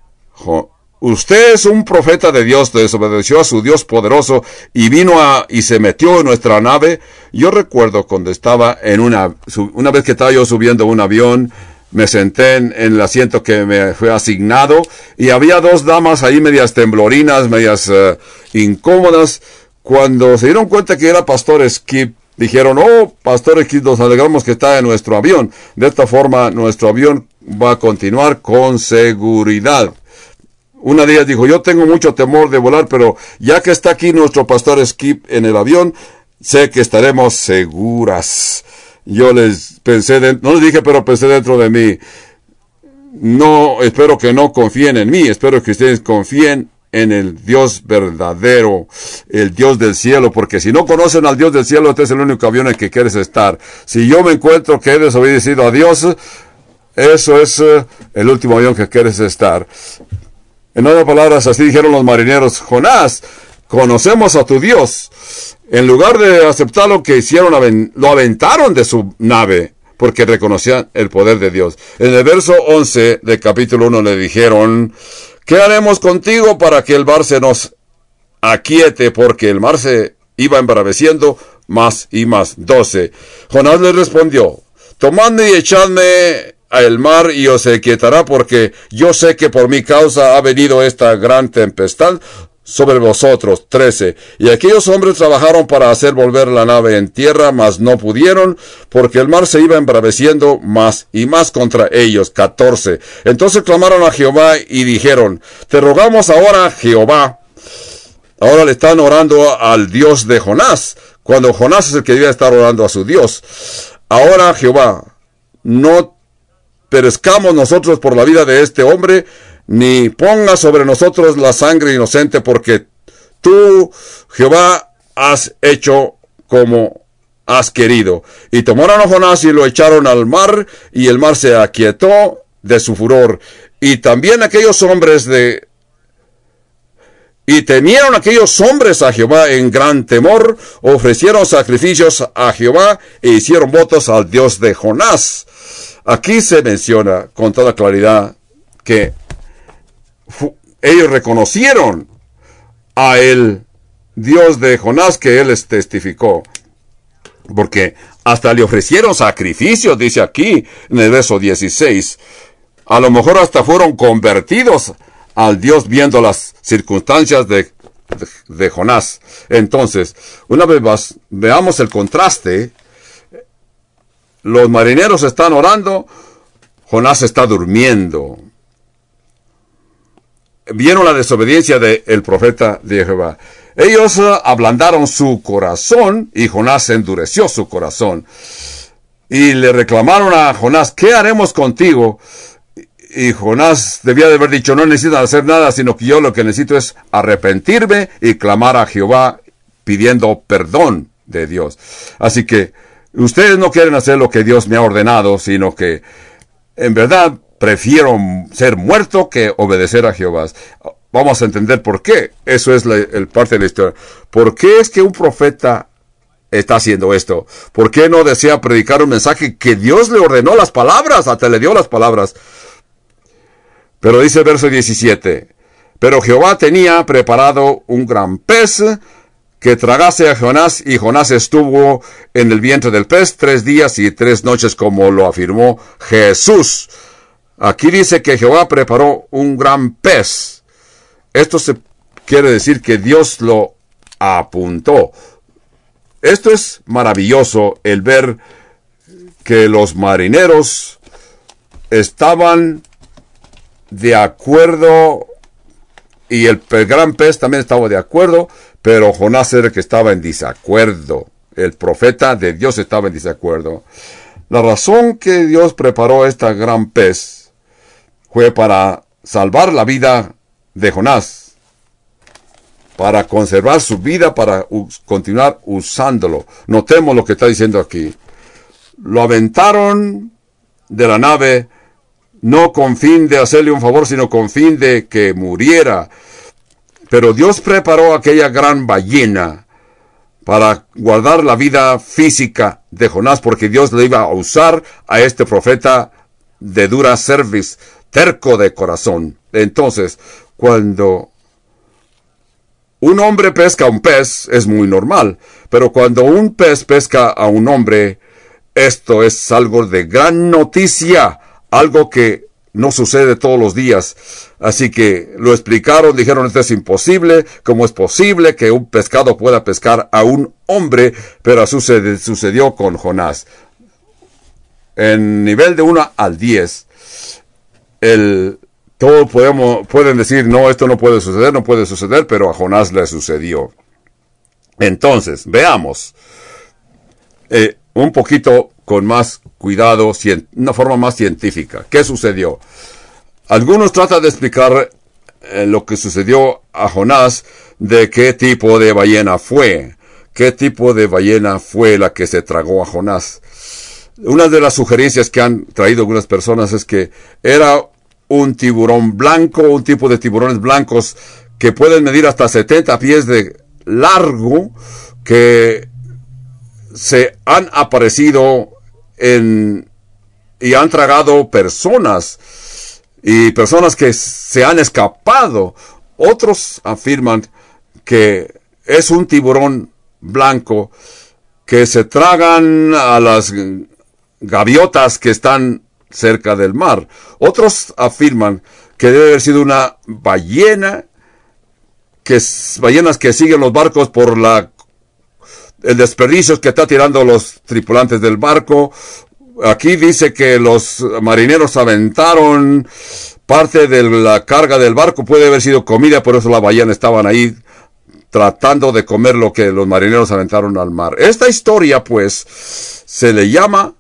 S1: usted es un profeta de Dios, desobedeció a su Dios poderoso y vino a y se metió en nuestra nave. Yo recuerdo cuando estaba en una una vez que estaba yo subiendo un avión, me senté en, en el asiento que me fue asignado, y había dos damas ahí medias temblorinas, medias uh, incómodas. Cuando se dieron cuenta que era Pastor Skip, dijeron: oh, Pastor Skip, nos alegramos que está en nuestro avión. De esta forma, nuestro avión va a continuar con seguridad. Una de ellas dijo: yo tengo mucho temor de volar, pero ya que está aquí nuestro Pastor Skip en el avión, sé que estaremos seguras. Yo les pensé, de, no les dije, pero pensé dentro de mí: no, espero que no confíen en mí, espero que ustedes confíen en el Dios verdadero, el Dios del cielo, porque si no conocen al Dios del cielo, este es el único avión en que quieres estar. Si yo me encuentro que he desobedecido a Dios, eso es uh, el último avión que quieres estar. En otras palabras, así dijeron los marineros: Jonás, conocemos a tu Dios. En lugar de aceptar lo que hicieron, lo aventaron de su nave, porque reconocían el poder de Dios. En el verso once del capítulo uno le dijeron: ¿qué haremos contigo para que el mar se nos aquiete? Porque el mar se iba embraveciendo más y más. doce. Jonás les respondió: tomadme y echadme al mar y os aquietará, porque yo sé que por mi causa ha venido esta gran tempestad sobre vosotros. trece. Y aquellos hombres trabajaron para hacer volver la nave en tierra, mas no pudieron, porque el mar se iba embraveciendo más y más contra ellos. catorce. Entonces clamaron a Jehová y dijeron, te rogamos ahora, Jehová. Ahora le están orando al Dios de Jonás, cuando Jonás es el que debía estar orando a su Dios. Ahora, Jehová, no perezcamos nosotros por la vida de este hombre, ni ponga sobre nosotros la sangre inocente, porque tú, Jehová, has hecho como has querido. Y tomaron a Jonás y lo echaron al mar, y el mar se aquietó de su furor. Y también aquellos hombres de... Y temieron aquellos hombres a Jehová en gran temor, ofrecieron sacrificios a Jehová e hicieron votos al Dios de Jonás. Aquí se menciona con toda claridad que ellos reconocieron a el Dios de Jonás que él les testificó. Porque hasta le ofrecieron sacrificios, dice aquí en el verso dieciséis. A lo mejor hasta fueron convertidos al Dios viendo las circunstancias de, de, de Jonás. Entonces, una vez más, veamos el contraste. Los marineros están orando, Jonás está durmiendo. Vieron la desobediencia del profeta de Jehová. Ellos uh, ablandaron su corazón y Jonás endureció su corazón. Y le reclamaron a Jonás, ¿qué haremos contigo? Y Jonás debía de haber dicho, no necesitan hacer nada, sino que yo lo que necesito es arrepentirme y clamar a Jehová pidiendo perdón de Dios. Así que ustedes no quieren hacer lo que Dios me ha ordenado, sino que en verdad prefiero ser muerto que obedecer a Jehová. Vamos a entender por qué. Eso es la, el parte de la historia. ¿Por qué es que un profeta está haciendo esto? ¿Por qué no desea predicar un mensaje que Dios le ordenó las palabras? Hasta le dio las palabras. Pero dice el verso diecisiete, pero Jehová tenía preparado un gran pez que tragase a Jonás, y Jonás estuvo en el vientre del pez tres días y tres noches, como lo afirmó Jesús. Aquí dice que Jehová preparó un gran pez. Esto se quiere decir que Dios lo apuntó. Esto es maravilloso, el ver que los marineros estaban de acuerdo, y el, el gran pez también estaba de acuerdo, pero Jonás era el que estaba en desacuerdo. El profeta de Dios estaba en desacuerdo. La razón que Dios preparó esta gran pez fue para salvar la vida de Jonás, para conservar su vida, para continuar usándolo. Notemos lo que está diciendo aquí. Lo aventaron de la nave, no con fin de hacerle un favor, sino con fin de que muriera. Pero Dios preparó aquella gran ballena para guardar la vida física de Jonás, porque Dios le iba a usar a este profeta de dura cerviz, terco de corazón. Entonces, cuando un hombre pesca a un pez, es muy normal. Pero cuando un pez pesca a un hombre, esto es algo de gran noticia. Algo que no sucede todos los días. Así que lo explicaron, dijeron, esto es imposible. ¿Cómo es posible que un pescado pueda pescar a un hombre? Pero sucede, sucedió con Jonás. En nivel de uno al diez, el, todos podemos, pueden decir, no, esto no puede suceder, no puede suceder, pero a Jonás le sucedió. Entonces, veamos. Eh, un poquito con más cuidado, una forma más científica. ¿Qué sucedió? Algunos tratan de explicar eh, lo que sucedió a Jonás, de qué tipo de ballena fue. ¿Qué tipo de ballena fue la que se tragó a Jonás? Una de las sugerencias que han traído algunas personas es que era un tiburón blanco, un tipo de tiburones blancos que pueden medir hasta setenta pies de largo, que se han aparecido en y han tragado personas y personas que se han escapado. Otros afirman que es un tiburón blanco que se tragan a las gaviotas que están cerca del mar. Otros afirman que debe haber sido una ballena que, ballenas que siguen los barcos por la, el desperdicio que está tirando los tripulantes del barco. Aquí dice que los marineros aventaron parte de la carga del barco, puede haber sido comida, por eso las ballenas estaban ahí tratando de comer lo que los marineros aventaron al mar. Esta historia, pues, se le llama,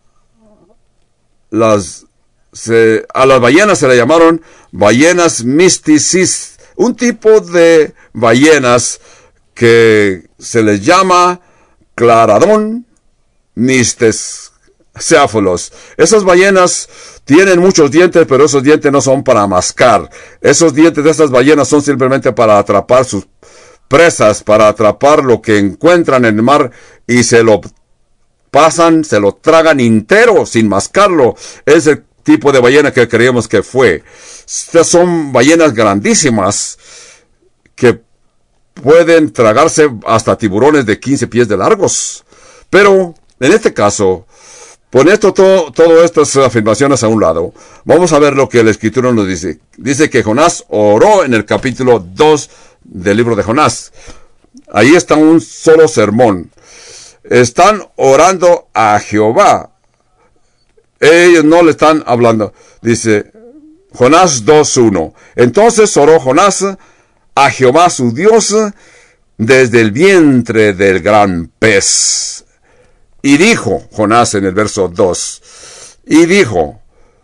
S1: las, se, a las ballenas se le llamaron ballenas misticis, un tipo de ballenas que se les llama claradón mistecéfalos. Esas ballenas tienen muchos dientes, pero esos dientes no son para mascar. Esos dientes de estas ballenas son simplemente para atrapar sus presas, para atrapar lo que encuentran en el mar y se lo pasan, se lo tragan entero sin mascarlo. Es el tipo de ballena que creíamos que fue. Estas son ballenas grandísimas que pueden tragarse hasta tiburones de quince pies de largos. Pero, en este caso, pon esto, todo, todas estas afirmaciones a un lado, vamos a ver lo que la Escritura nos dice. Dice que Jonás oró en el capítulo dos del libro de Jonás. Ahí está un solo sermón. Están orando a Jehová. Ellos no le están hablando. Dice Jonás dos uno. Entonces oró Jonás a Jehová su Dios desde el vientre del gran pez. Y dijo Jonás en el verso dos. Y dijo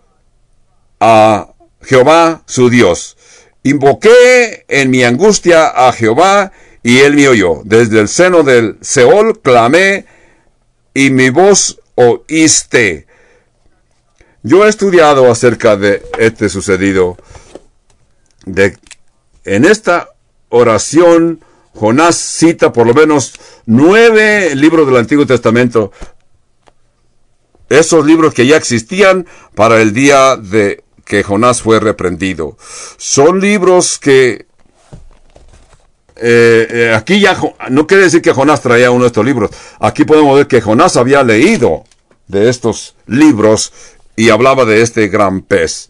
S1: a Jehová su Dios: invoqué en mi angustia a Jehová, y él me oyó. Desde el seno del Seol clamé, y mi voz oíste. Yo he estudiado acerca de este sucedido. De, en esta oración, Jonás cita por lo menos nueve libros del Antiguo Testamento. Esos libros que ya existían para el día de que Jonás fue reprendido. Son libros que eh, eh, aquí ya no quiere decir que Jonás traía uno de estos libros. Aquí podemos ver que Jonás había leído de estos libros y hablaba de este gran pez.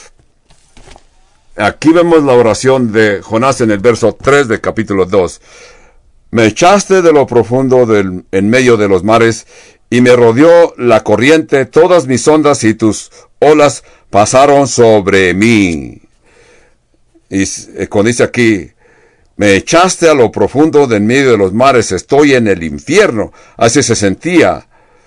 S1: Aquí vemos la oración de Jonás en el verso tres del capítulo dos. Me echaste de lo profundo del, en medio de los mares, y me rodeó la corriente, todas mis ondas y tus olas pasaron sobre mí. Y cuando dice aquí, me echaste a lo profundo de en medio de los mares, estoy en el infierno. Así se sentía.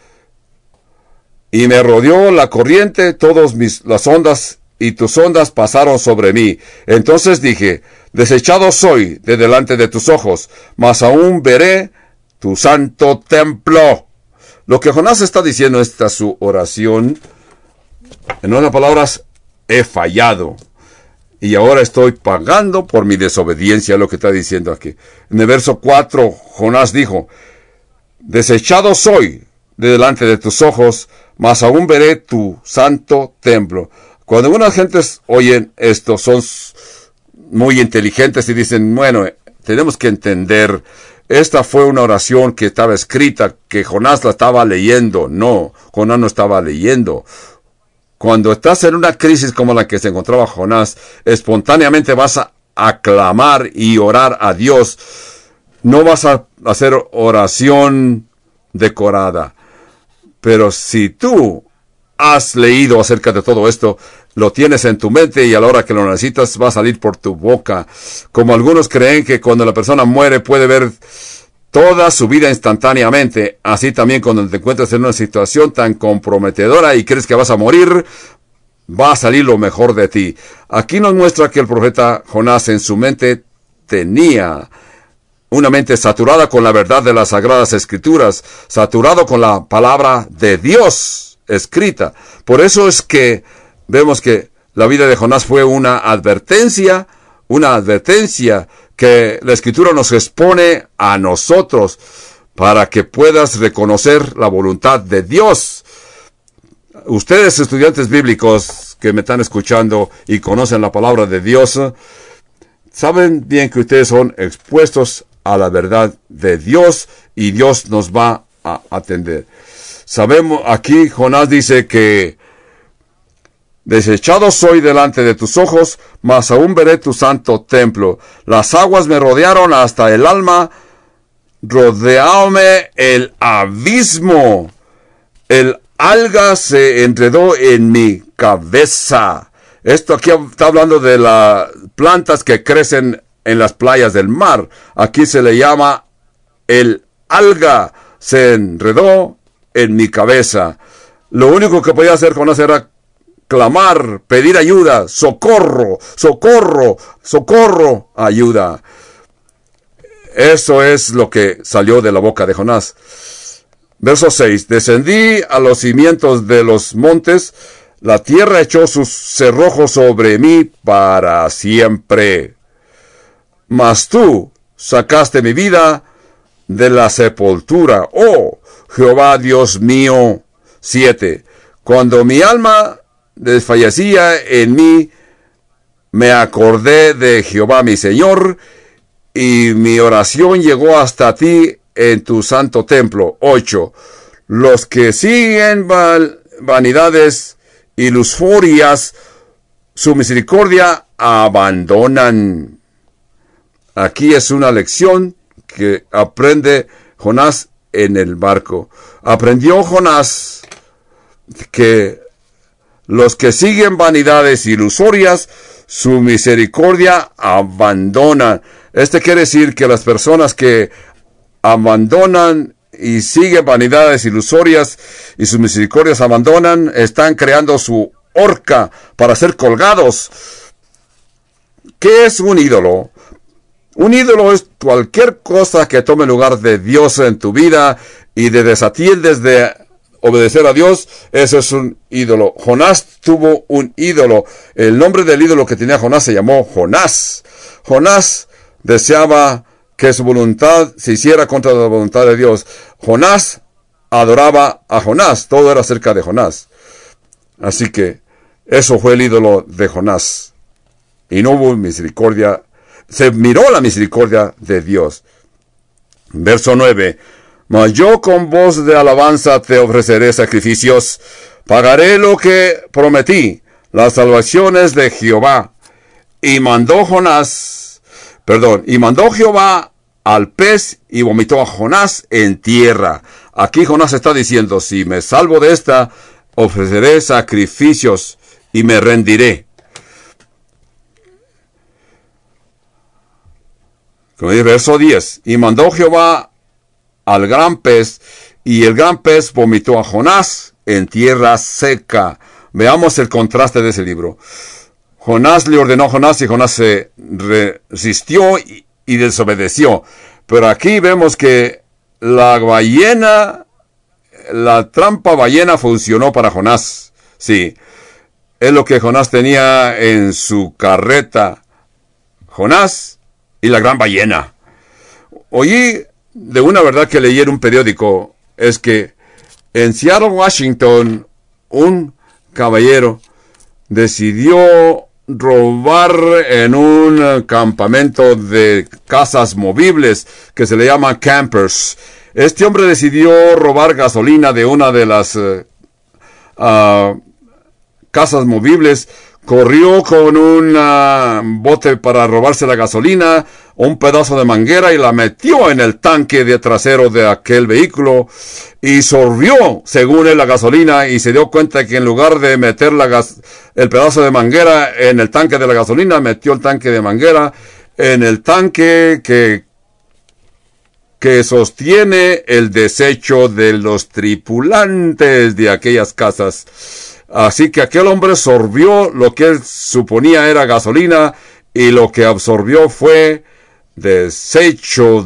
S1: Y me rodeó la corriente, todas mis, las ondas y tus ondas pasaron sobre mí. Entonces dije, desechado soy de delante de tus ojos, mas aún veré tu santo templo. Lo que Jonás está diciendo en esta su oración, en otras palabras, he fallado. Y ahora estoy pagando por mi desobediencia, lo que está diciendo aquí. En el verso cuatro, Jonás dijo, desechado soy de delante de tus ojos, mas aún veré tu santo templo. Cuando algunas gentes oyen esto, son muy inteligentes y dicen, bueno, tenemos que entender, esta fue una oración que estaba escrita, que Jonás la estaba leyendo. No, Jonás no estaba leyendo. Cuando estás en una crisis como la que se encontraba Jonás, espontáneamente vas a aclamar y orar a Dios. No vas a hacer oración decorada. Pero si tú has leído acerca de todo esto, lo tienes en tu mente y a la hora que lo necesitas va a salir por tu boca. Como algunos creen que cuando la persona muere puede ver toda su vida instantáneamente, así también cuando te encuentras en una situación tan comprometedora y crees que vas a morir, va a salir lo mejor de ti. Aquí nos muestra que el profeta Jonás en su mente tenía una mente saturada con la verdad de las Sagradas Escrituras, saturado con la palabra de Dios escrita. Por eso es que vemos que la vida de Jonás fue una advertencia, una advertencia que la Escritura nos expone a nosotros para que puedas reconocer la voluntad de Dios. Ustedes, estudiantes bíblicos que me están escuchando y conocen la palabra de Dios, saben bien que ustedes son expuestos a la verdad de Dios y Dios nos va a atender. Sabemos, aquí Jonás dice que Desechado soy delante de tus ojos, mas aún veré tu santo templo. Las aguas me rodearon hasta el alma, rodeáome el abismo. El alga se enredó en mi cabeza. Esto aquí está hablando de las plantas que crecen en las playas del mar. Aquí se le llama el alga. Se enredó en mi cabeza. Lo único que podía hacer Jonás era clamar, pedir ayuda, socorro, socorro, socorro, ayuda. Eso es lo que salió de la boca de Jonás. Verso seis. Descendí a los cimientos de los montes, la tierra echó sus cerrojos sobre mí para siempre. Mas tú sacaste mi vida de la sepultura, oh Jehová Dios mío. siete. Cuando mi alma desfallecía en mí, me acordé de Jehová mi Señor, y mi oración llegó hasta ti en tu santo templo. ocho. Los que siguen vanidades y lusfurias, su misericordia abandonan. Aquí es una lección que aprende Jonás en el barco. Aprendió Jonás que los que siguen vanidades ilusorias, su misericordia abandonan. Este quiere decir que las personas que abandonan y siguen vanidades ilusorias y sus misericordias abandonan, están creando su horca para ser colgados. ¿Qué es un ídolo? Un ídolo es cualquier cosa que tome lugar de Dios en tu vida y de desatiendes de obedecer a Dios. Eso es un ídolo. Jonás tuvo un ídolo. El nombre del ídolo que tenía Jonás se llamó Jonás. Jonás deseaba que su voluntad se hiciera contra la voluntad de Dios. Jonás adoraba a Jonás. Todo era acerca de Jonás. Así que eso fue el ídolo de Jonás. Y no hubo misericordia. Se miró la misericordia de Dios. Verso nueve. Mas yo con voz de alabanza te ofreceré sacrificios. Pagaré lo que prometí, las salvaciones de Jehová. Y mandó Jonás, perdón, y mandó Jehová al pez y vomitó a Jonás en tierra. Aquí Jonás está diciendo, si me salvo de esta, ofreceré sacrificios y me rendiré. Verso diez. Y mandó Jehová al gran pez, y el gran pez vomitó a Jonás en tierra seca. Veamos el contraste de ese libro. Jonás le ordenó a Jonás y Jonás se resistió y, y desobedeció. Pero aquí vemos que la ballena, la trampa ballena funcionó para Jonás. Sí, es lo que Jonás tenía en su carreta. Jonás y la gran ballena. Oí de una verdad que leí en un periódico, es que en Seattle, Washington, un caballero decidió robar en un campamento de casas movibles que se le llama campers. Este hombre decidió robar gasolina de una de las uh, uh, casas movibles. Corrió con un uh, bote para robarse la gasolina, un pedazo de manguera, y la metió en el tanque de trasero de aquel vehículo y sorbió, según él, la gasolina, y se dio cuenta que en lugar de meter la gas el pedazo de manguera en el tanque de la gasolina, metió el tanque de manguera en el tanque que, que sostiene el desecho de los tripulantes de aquellas casas. Así que aquel hombre sorbió lo que él suponía era gasolina, y lo que absorbió fue desecho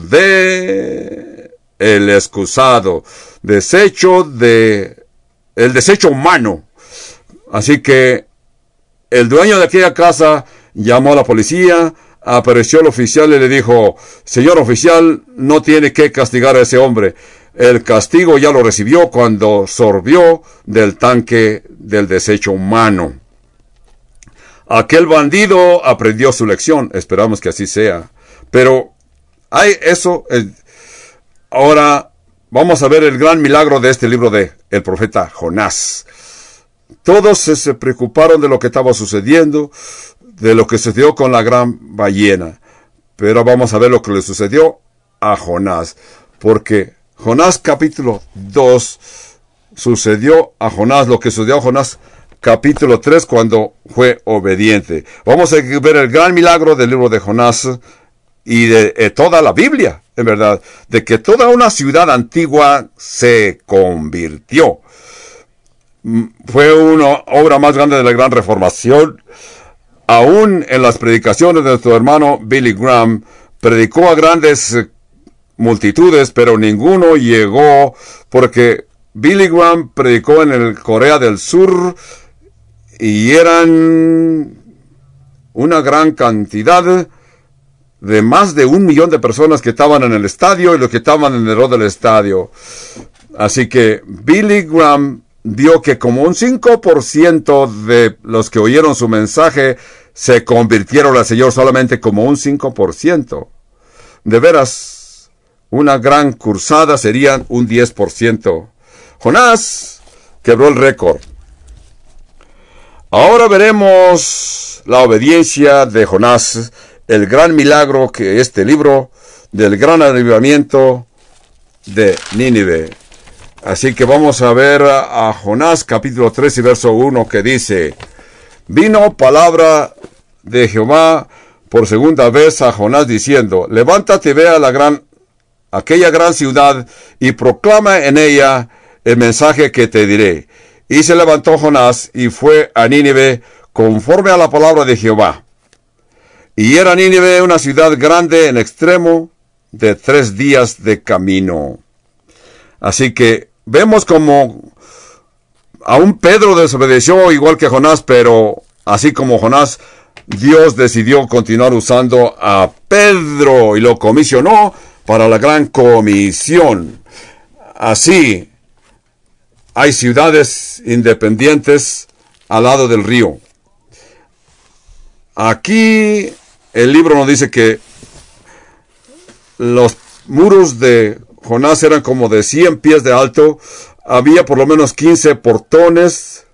S1: de el excusado, desecho de el desecho humano. Así que el dueño de aquella casa llamó a la policía, apareció el oficial y le dijo, señor oficial, no tiene que castigar a ese hombre. El castigo ya lo recibió cuando sorbió del tanque del desecho humano. Aquel bandido aprendió su lección. Esperamos que así sea. Pero hay eso. Eh, ahora vamos a ver el gran milagro de este libro de el profeta Jonás. todos se, se preocuparon de lo que estaba sucediendo, de lo que sucedió con la gran ballena. Pero vamos a ver lo que le sucedió a Jonás, porque Jonás capítulo dos sucedió a Jonás lo que sucedió a Jonás capítulo tres cuando fue obediente. Vamos a ver el gran milagro del libro de Jonás y de, de toda la Biblia, en verdad, de que toda una ciudad antigua se convirtió. Fue una obra más grande de la gran reformación. Aún en las predicaciones de nuestro hermano Billy Graham, predicó a grandes multitudes, pero ninguno llegó, porque Billy Graham predicó en el Corea del Sur y eran una gran cantidad de más de un millón de personas que estaban en el estadio y los que estaban en el del estadio. Así que Billy Graham vio que como un cinco por ciento de los que oyeron su mensaje se convirtieron al Señor, solamente como un cinco por ciento. De veras, una gran cruzada serían un diez por ciento. Jonás quebró el récord. Ahora veremos la obediencia de Jonás, el gran milagro que este libro del gran avivamiento de Nínive. Así que vamos a ver a Jonás capítulo tres y verso uno, que dice: vino palabra de Jehová por segunda vez a Jonás diciendo: levántate y ve a la gran, aquella gran ciudad y proclama en ella el mensaje que te diré. Y se levantó Jonás y fue a Nínive conforme a la palabra de Jehová. Y era Nínive una ciudad grande en extremo de tres días de camino. Así que vemos como aún Pedro desobedeció igual que Jonás, pero así como Jonás, Dios decidió continuar usando a Pedro y lo comisionó para la gran comisión. Así, hay ciudades independientes al lado del río. Aquí el libro nos dice que los muros de Jonás eran como de cien pies de alto. Había por lo menos quince portones.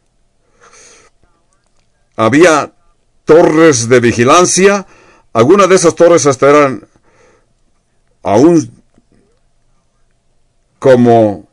S1: Había torres de vigilancia. Algunas de esas torres hasta eran aún como,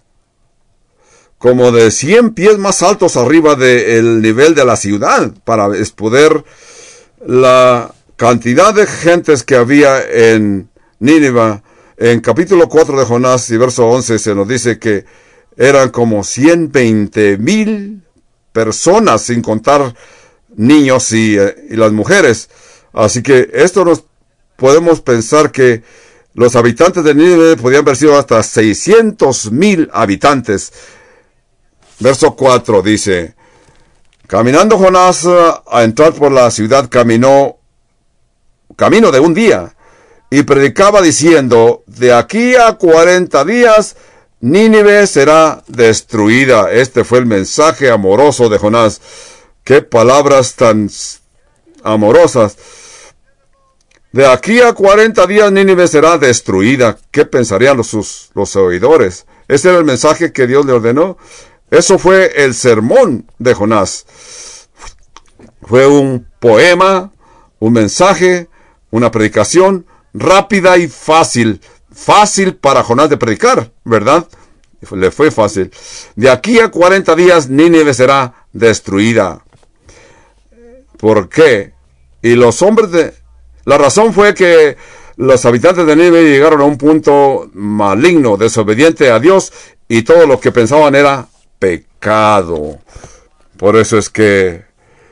S1: como de cien pies más altos arriba del nivel de la ciudad, para exponer la cantidad de gentes que había en Nínive. En capítulo cuatro de Jonás y verso once se nos dice que eran como ciento veinte mil personas, sin contar niños y, y las mujeres. Así que esto nos podemos pensar que los habitantes de Nínive podían haber sido hasta seiscientos mil habitantes. Verso cuatro dice: caminando Jonás a entrar por la ciudad, caminó camino de un día, y predicaba diciendo: de aquí a cuarenta días Nínive será destruida. Este fue el mensaje amoroso de Jonás. Qué palabras tan amorosas. De aquí a cuarenta días Nínive será destruida. ¿Qué pensarían los, sus, los oidores? Ese era el mensaje que Dios le ordenó. Eso fue el sermón de Jonás. Fue un poema, un mensaje, una predicación rápida y fácil. Fácil para Jonás de predicar, ¿verdad? Le fue fácil. De aquí a cuarenta días Nínive será destruida. ¿Por qué? Y los hombres de... La razón fue que los habitantes de Nínive llegaron a un punto maligno, desobediente a Dios, y todo lo que pensaban era pecado. Por eso es que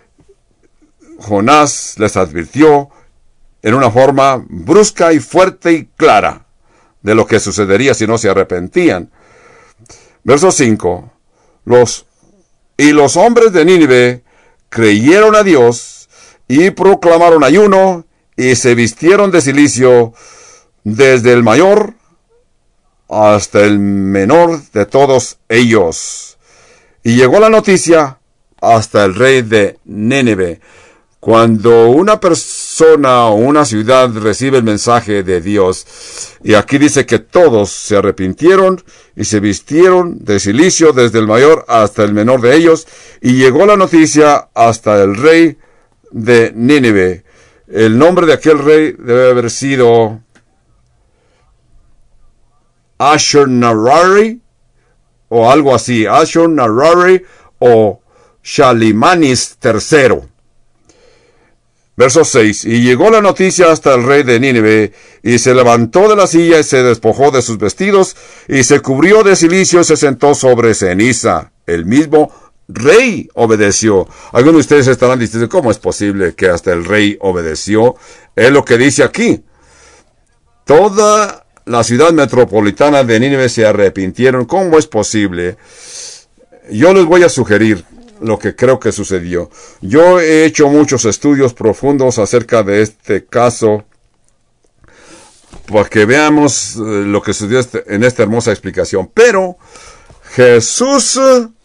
S1: Jonás les advirtió en una forma brusca y fuerte y clara de lo que sucedería si no se arrepentían. Verso cinco. Los, y los hombres de Nínive creyeron a Dios y proclamaron ayuno y se vistieron de cilicio, desde el mayor hasta el menor de todos ellos. Y llegó la noticia hasta el rey de Nínive. Cuando una persona persona o una ciudad recibe el mensaje de Dios. Y aquí dice que todos se arrepintieron y se vistieron de cilicio desde el mayor hasta el menor de ellos, y llegó la noticia hasta el rey de Nínive. El nombre de aquel rey debe haber sido Ashurnarari o algo así, Ashurnarari o Shalimanis tercero. Verso seis. Y llegó la noticia hasta el rey de Nínive, y se levantó de la silla y se despojó de sus vestidos, y se cubrió de cilicio y se sentó sobre ceniza. El mismo rey obedeció. Algunos de ustedes estarán diciendo, ¿cómo es posible que hasta el rey obedeció? Es lo que dice aquí. Toda la ciudad metropolitana de Nínive se arrepintieron. ¿Cómo es posible? Yo les voy a sugerir lo que creo que sucedió. Yo he hecho muchos estudios profundos acerca de este caso, para que veamos lo que sucedió en esta hermosa explicación. Pero Jesús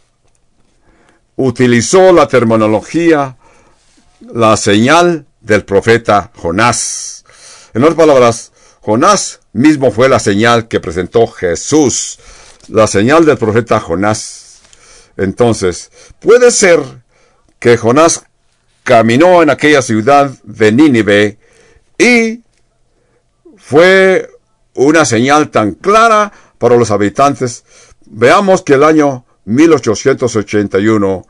S1: utilizó la terminología, la señal del profeta Jonás. En otras palabras, Jonás mismo fue la señal que presentó Jesús, la señal del profeta Jonás. Entonces, puede ser que Jonás caminó en aquella ciudad de Nínive y fue una señal tan clara para los habitantes. Veamos que el año mil ochocientos ochenta y uno,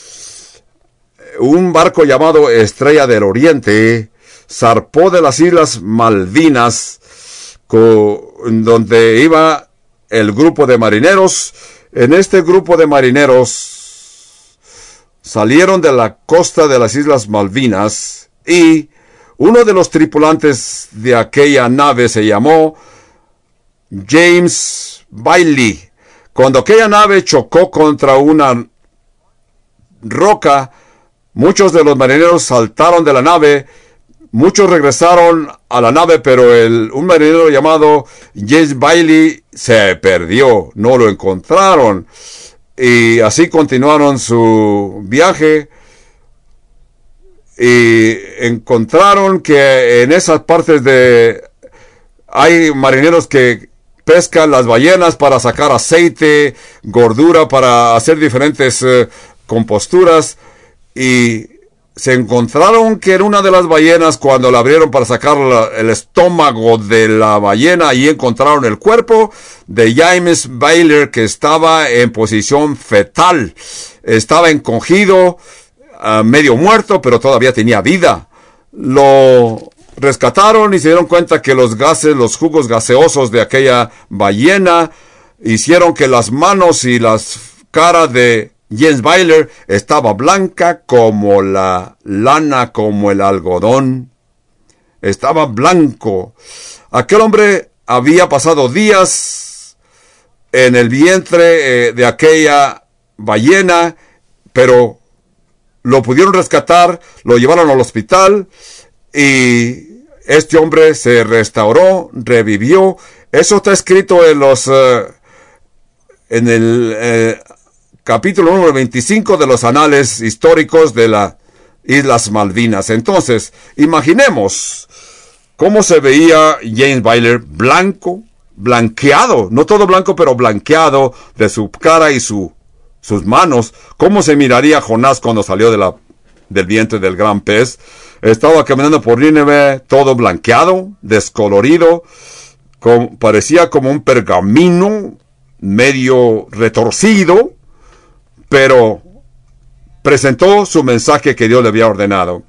S1: un barco llamado Estrella del Oriente zarpó de las Islas Malvinas, donde iba el grupo de marineros. En este grupo de marineros salieron de la costa de las Islas Malvinas, y uno de los tripulantes de aquella nave se llamó James Bailey. Cuando aquella nave chocó contra una roca, muchos de los marineros saltaron de la nave. Muchos regresaron a la nave, pero el, un marinero llamado James Bailey se perdió. No lo encontraron. Y así continuaron su viaje. Y encontraron que en esas partes de... hay marineros que pescan las ballenas para sacar aceite, gordura, para hacer diferentes eh, composturas. Y se encontraron que en una de las ballenas, cuando la abrieron para sacar la, el estómago de la ballena, ahí encontraron el cuerpo de James Bailey, que estaba en posición fetal. Estaba encogido, uh, medio muerto, pero todavía tenía vida. Lo rescataron y se dieron cuenta que los gases, los jugos gaseosos de aquella ballena hicieron que las manos y las caras de James Bailey estaba blanca como la lana, como el algodón. Estaba blanco. Aquel hombre había pasado días en el vientre eh, de aquella ballena, pero lo pudieron rescatar, lo llevaron al hospital, y este hombre se restauró, revivió. Eso está escrito en los uh, en el eh, capítulo número veinticinco de los anales históricos de las Islas Malvinas. Entonces, imaginemos cómo se veía James Bailey, blanco, blanqueado, no todo blanco, pero blanqueado de su cara y su, sus manos. ¿Cómo se miraría Jonás cuando salió de la, del vientre del gran pez? Estaba caminando por Nínive, todo blanqueado, descolorido, con, parecía como un pergamino medio retorcido, pero presentó su mensaje que Dios le había ordenado.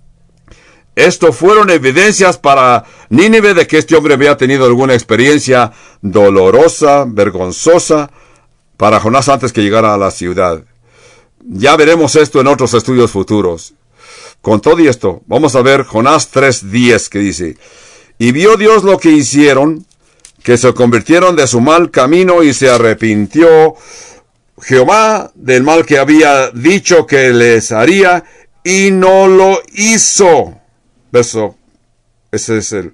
S1: Esto fueron evidencias para Nínive de que este hombre había tenido alguna experiencia dolorosa, vergonzosa, para Jonás antes que llegara a la ciudad. Ya veremos esto en otros estudios futuros. Con todo y esto, vamos a ver Jonás tres diez, que dice: y vio Dios lo que hicieron, que se convirtieron de su mal camino, y se arrepintió Jehová del mal que había dicho que les haría, y no lo hizo. Verso, ese es el...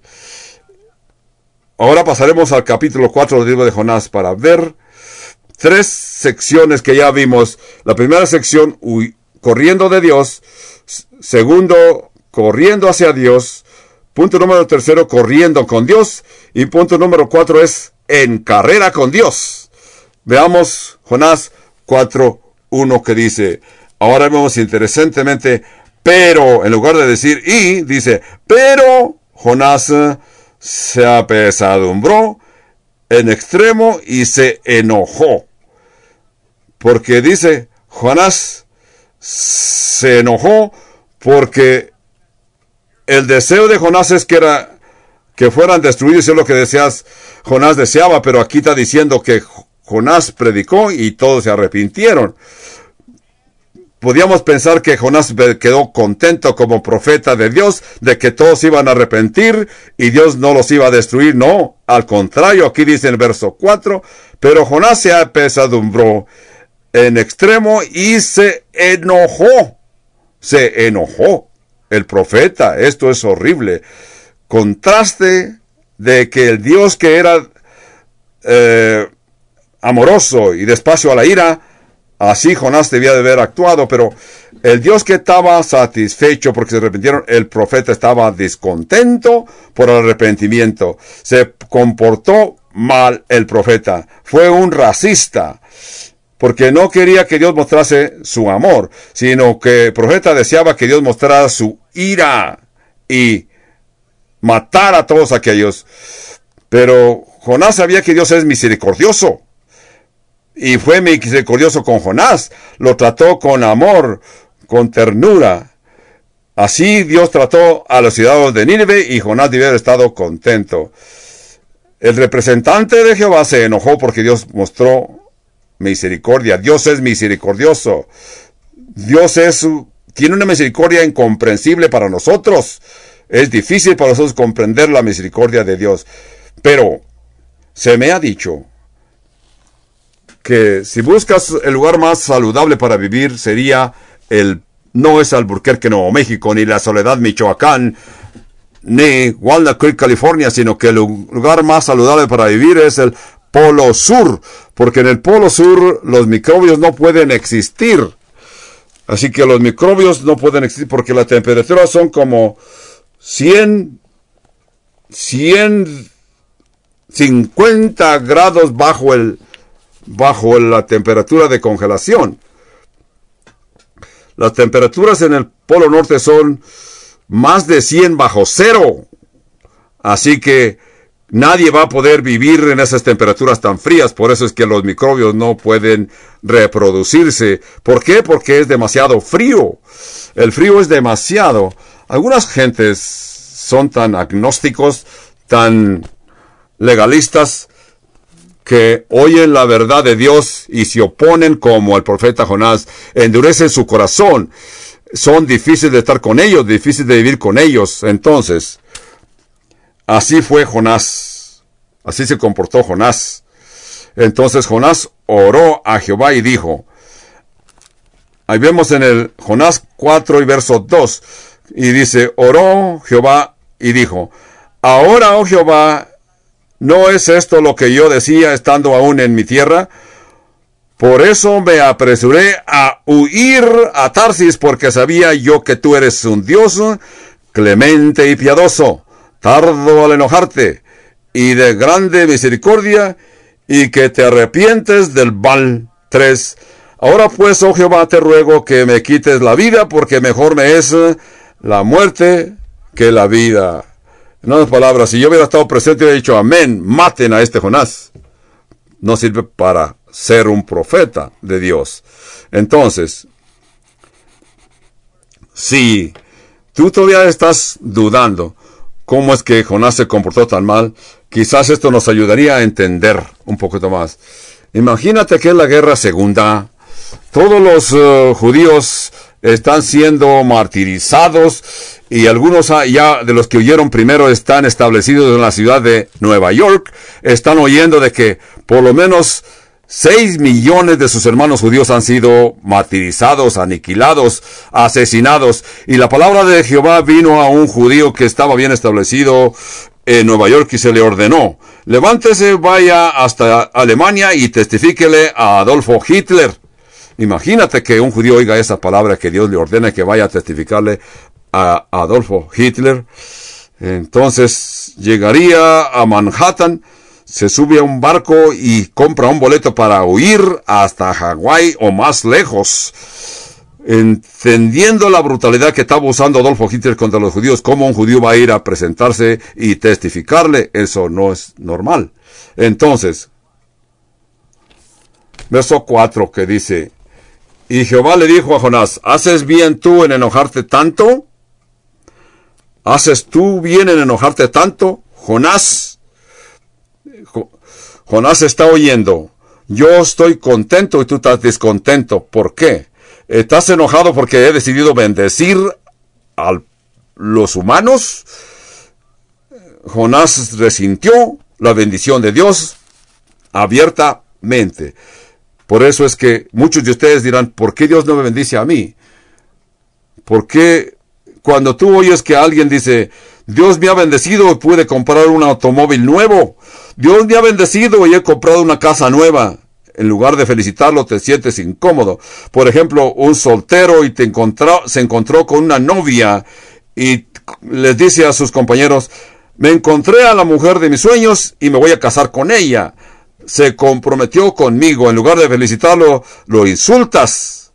S1: Ahora pasaremos al capítulo cuatro del libro de Jonás para ver tres secciones que ya vimos. La primera sección, huy, corriendo de Dios. Segundo, corriendo hacia Dios. Punto número tercero, corriendo con Dios. Y punto número cuatro es en carrera con Dios. Veamos Jonás cuatro uno que dice, ahora vemos interesantemente, pero, en lugar de decir y, dice, pero Jonás se apesadumbró en extremo y se enojó. Porque dice, Jonás se enojó porque el deseo de Jonás es que era que fueran destruidos, eso es lo que deseas, Jonás deseaba, pero aquí está diciendo que Jonás predicó y todos se arrepintieron. Podíamos pensar que Jonás quedó contento como profeta de Dios, de que todos iban a arrepentir y Dios no los iba a destruir. No, al contrario, aquí dice en el verso cuatro, pero Jonás se apesadumbró en extremo y se enojó. Se enojó el profeta. Esto es horrible. Contraste de que el Dios que era eh, amoroso y despacio a la ira, así Jonás debía de haber actuado, pero el Dios que estaba satisfecho porque se arrepintieron, el profeta estaba descontento por el arrepentimiento. Se comportó mal el profeta. Fue un racista, porque no quería que Dios mostrase su amor, sino que el profeta deseaba que Dios mostrara su ira y matara a todos aquellos. Pero Jonás sabía que Dios es misericordioso. Y fue misericordioso con Jonás. Lo trató con amor, con ternura. Así Dios trató a los ciudadanos de Nínive y Jonás debió haber estado contento. El representante de Jehová se enojó porque Dios mostró misericordia. Dios es misericordioso. Dios es, tiene una misericordia incomprensible para nosotros. Es difícil para nosotros comprender la misericordia de Dios. Pero se me ha dicho que si buscas el lugar más saludable para vivir sería el, no es Albuquerque, Nuevo México, ni la Soledad, Michoacán, ni Walnut Creek, California, sino que el lugar más saludable para vivir es el Polo Sur, porque en el Polo Sur los microbios no pueden existir. Así que los microbios no pueden existir porque las temperaturas son como cien, ciento cincuenta grados bajo el bajo la temperatura de congelación. Las temperaturas en el Polo Norte son más de cien bajo cero. Así que nadie va a poder vivir en esas temperaturas tan frías. Por eso es que los microbios no pueden reproducirse. ¿Por qué? Porque es demasiado frío. El frío es demasiado. Algunas gentes son tan agnósticos, tan legalistas, que oyen la verdad de Dios y se oponen como el profeta Jonás, endurecen su corazón, son difíciles de estar con ellos, difíciles de vivir con ellos. Entonces, así fue Jonás, así se comportó Jonás. Entonces Jonás oró a Jehová y dijo, ahí vemos en el Jonás cuatro y verso dos, y dice, oró Jehová y dijo, ahora, oh Jehová, ¿no es esto lo que yo decía estando aún en mi tierra? Por eso me apresuré a huir a Tarsis, porque sabía yo que tú eres un Dios clemente y piadoso, tardo al enojarte, y de grande misericordia, y que te arrepientes del mal. tres. Ahora pues, oh Jehová, te ruego que me quites la vida, porque mejor me es la muerte que la vida. En otras palabras, si yo hubiera estado presente y hubiera dicho, amén, maten a este Jonás. No sirve para ser un profeta de Dios. Entonces, si tú todavía estás dudando cómo es que Jonás se comportó tan mal, quizás esto nos ayudaría a entender un poquito más. Imagínate que es la guerra segunda. Todos los uh, judíos están siendo martirizados y algunos ya de los que huyeron primero están establecidos en la ciudad de Nueva York. Están oyendo de que por lo menos seis millones de sus hermanos judíos han sido martirizados, aniquilados, asesinados. Y la palabra de Jehová vino a un judío que estaba bien establecido en Nueva York y se le ordenó, levántese, vaya hasta Alemania y testifíquele a Adolfo Hitler. Imagínate que un judío oiga esa palabra, que Dios le ordena que vaya a testificarle a Adolfo Hitler. Entonces llegaría a Manhattan, se sube a un barco y compra un boleto para huir hasta Hawái o más lejos. Entendiendo la brutalidad que estaba usando Adolfo Hitler contra los judíos, ¿cómo un judío va a ir a presentarse y testificarle? Eso no es normal. Entonces, verso cuatro que dice, y Jehová le dijo a Jonás, ¿haces bien tú en enojarte tanto? ¿Haces tú bien en enojarte tanto? Jonás, Jonás está oyendo, yo estoy contento y tú estás descontento. ¿Por qué? ¿Estás enojado porque he decidido bendecir a los humanos? Jonás resintió la bendición de Dios abiertamente. Por eso es que muchos de ustedes dirán, ¿por qué Dios no me bendice a mí? ¿Por qué cuando tú oyes que alguien dice, Dios me ha bendecido y pude comprar un automóvil nuevo? Dios me ha bendecido y he comprado una casa nueva. En lugar de felicitarlo, te sientes incómodo. Por ejemplo, un soltero y te encontró, se encontró con una novia y les dice a sus compañeros, me encontré a la mujer de mis sueños y me voy a casar con ella. Se comprometió conmigo. En lugar de felicitarlo, lo insultas.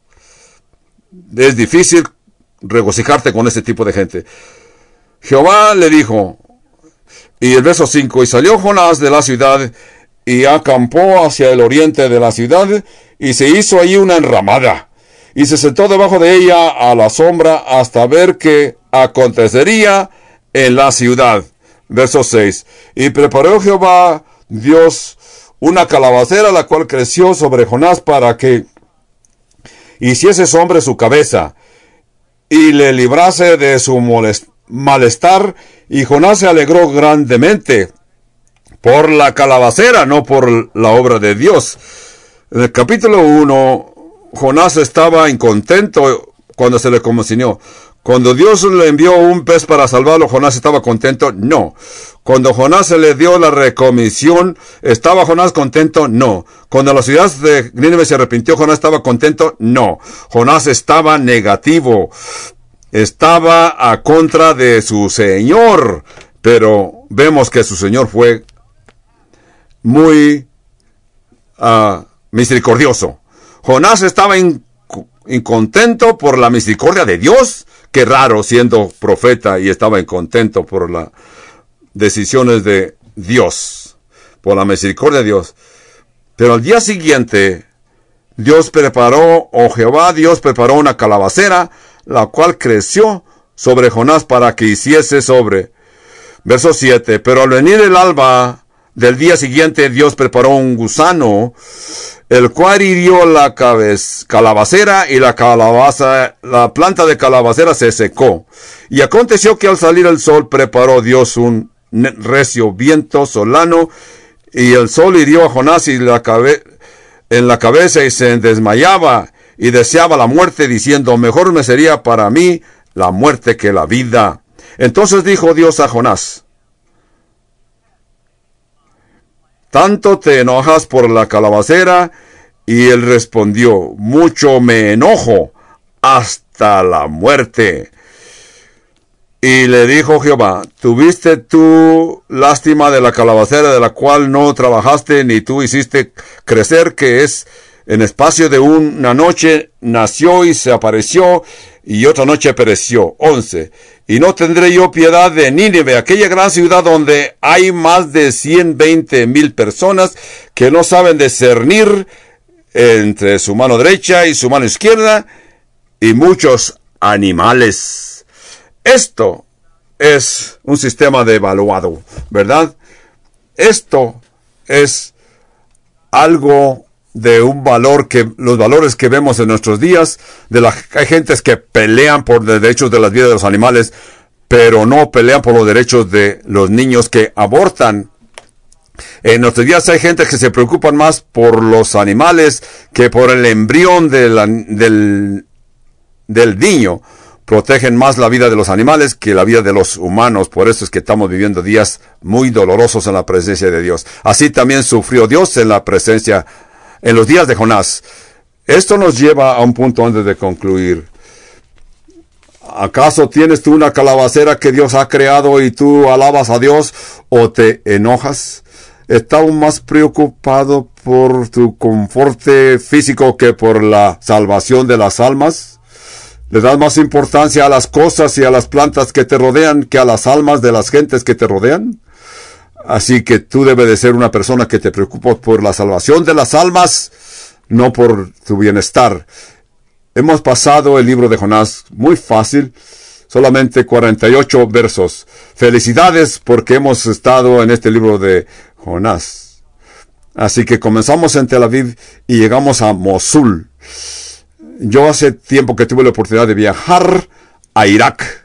S1: Es difícil regocijarte con ese tipo de gente. Jehová le dijo, y el verso cinco, y salió Jonás de la ciudad y acampó hacia el oriente de la ciudad, y se hizo allí una enramada, y se sentó debajo de ella a la sombra hasta ver qué acontecería en la ciudad. Verso seis, y preparó Jehová Dios una calabacera, la cual creció sobre Jonás para que hiciese sobre su cabeza, y le librase de su malestar, y Jonás se alegró grandemente por la calabacera, no por la obra de Dios. En el capítulo uno, Jonás estaba incontento cuando se le comisionó. Cuando Dios le envió un pez para salvarlo, Jonás estaba contento, no. Cuando Jonás se le dio la recomisión, ¿estaba Jonás contento? No. Cuando la ciudad de Nínive se arrepintió, ¿Jonás estaba contento? No. Jonás estaba negativo. Estaba a contra de su Señor. Pero vemos que su Señor fue muy uh, misericordioso. Jonás estaba in, incontento por la misericordia de Dios. Qué raro, siendo profeta, y estaba incontento por las decisiones de Dios, por la misericordia de Dios. Pero al día siguiente, Dios preparó, o Jehová Dios preparó una calabacera, la cual creció sobre Jonás para que hiciese sobre. Verso siete, pero al venir el alba del día siguiente, Dios preparó un gusano, el cual hirió la cabeza, calabacera, y la calabaza, la planta de calabacera se secó. Y aconteció que al salir el sol, preparó Dios un recio viento solano, y el sol hirió a Jonás y la cabe, en la cabeza, y se desmayaba, y deseaba la muerte, diciendo, mejor me sería para mí la muerte que la vida. Entonces dijo Dios a Jonás, ¿tanto te enojas por la calabacera? Y él respondió, mucho me enojo, hasta la muerte. Y le dijo Jehová, ¿tuviste tú lástima de la calabacera de la cual no trabajaste, ni tú hiciste crecer, que es en espacio de una noche nació y se apareció, y otra noche pereció? once. Y no tendré yo piedad de Nínive, aquella gran ciudad donde hay más de ciento veinte mil personas que no saben discernir entre su mano derecha y su mano izquierda, y muchos animales. Esto es un sistema de evaluado, ¿verdad? Esto es algo de un valor que, los valores que vemos en nuestros días, de las, hay gentes que pelean por los derechos de las vidas de los animales, pero no pelean por los derechos de los niños que abortan. En nuestros días hay gente que se preocupan más por los animales que por el embrión de la, del, del niño. Protegen más la vida de los animales que la vida de los humanos. Por eso es que estamos viviendo días muy dolorosos en la presencia de Dios. Así también sufrió Dios en la presencia, en los días de Jonás. Esto nos lleva a un punto antes de concluir. ¿Acaso tienes tú una calabacera que Dios ha creado y tú alabas a Dios o te enojas? ¿Estás más preocupado por tu confort físico que por la salvación de las almas? ¿Le das más importancia a las cosas y a las plantas que te rodean que a las almas de las gentes que te rodean? Así que tú debes de ser una persona que te preocupa por la salvación de las almas, no por tu bienestar. Hemos pasado el libro de Jonás muy fácil, solamente cuarenta y ocho versos. Felicidades porque hemos estado en este libro de Jonás. Así que comenzamos en Tel Aviv y llegamos a Mosul. Yo hace tiempo que tuve la oportunidad de viajar a Irak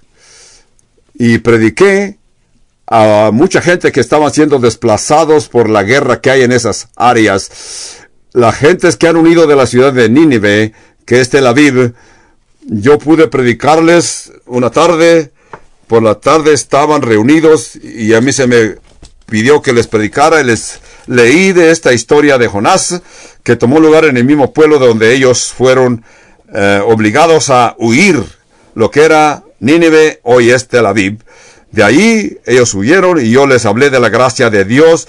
S1: y prediqué a mucha gente que estaban siendo desplazados por la guerra que hay en esas áreas. Las gentes que han unido de la ciudad de Nínive, que es Tel Aviv, yo pude predicarles una tarde. Por la tarde estaban reunidos y a mí se me pidió que les predicara y les leí de esta historia de Jonás, que tomó lugar en el mismo pueblo donde ellos fueron eh, obligados a huir, lo que era Nínive, hoy es Tel Aviv. De ahí ellos huyeron y yo les hablé de la gracia de Dios,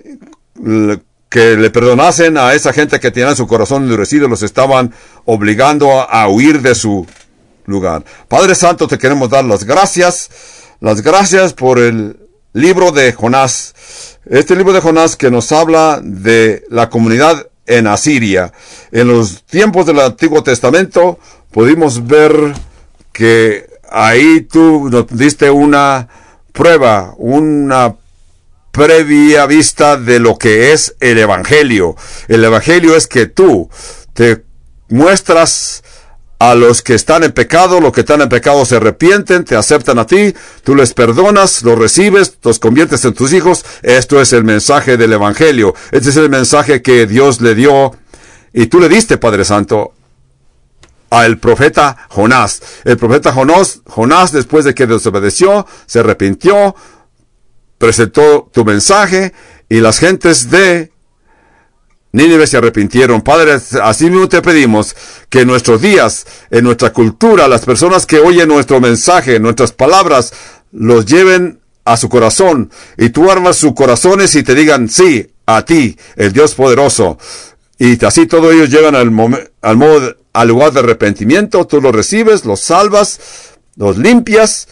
S1: que le perdonasen a esa gente que tenía su corazón endurecido, los estaban obligando a, a huir de su lugar. Padre Santo, te queremos dar las gracias, las gracias por el libro de Jonás. Este libro de Jonás que nos habla de la comunidad en Asiria. En los tiempos del Antiguo Testamento pudimos ver que ahí tú nos diste una prueba, una previa vista de lo que es el Evangelio. El Evangelio es que tú te muestras a los que están en pecado, los que están en pecado se arrepienten, te aceptan a ti, tú les perdonas, los recibes, los conviertes en tus hijos. Esto es el mensaje del Evangelio. Este es el mensaje que Dios le dio y tú le diste, Padre Santo, al profeta Jonás. El profeta Jonás, Jonás, después de que desobedeció, se arrepintió, presentó tu mensaje y las gentes de Nínive se arrepintieron. Padre, así mismo te pedimos que en nuestros días, en nuestra cultura, las personas que oyen nuestro mensaje, nuestras palabras, los lleven a su corazón y tú armas sus corazones y te digan sí a ti, el Dios poderoso. Y así todos ellos llegan al, al, modo, al lugar de arrepentimiento, tú los recibes, los salvas, los limpias.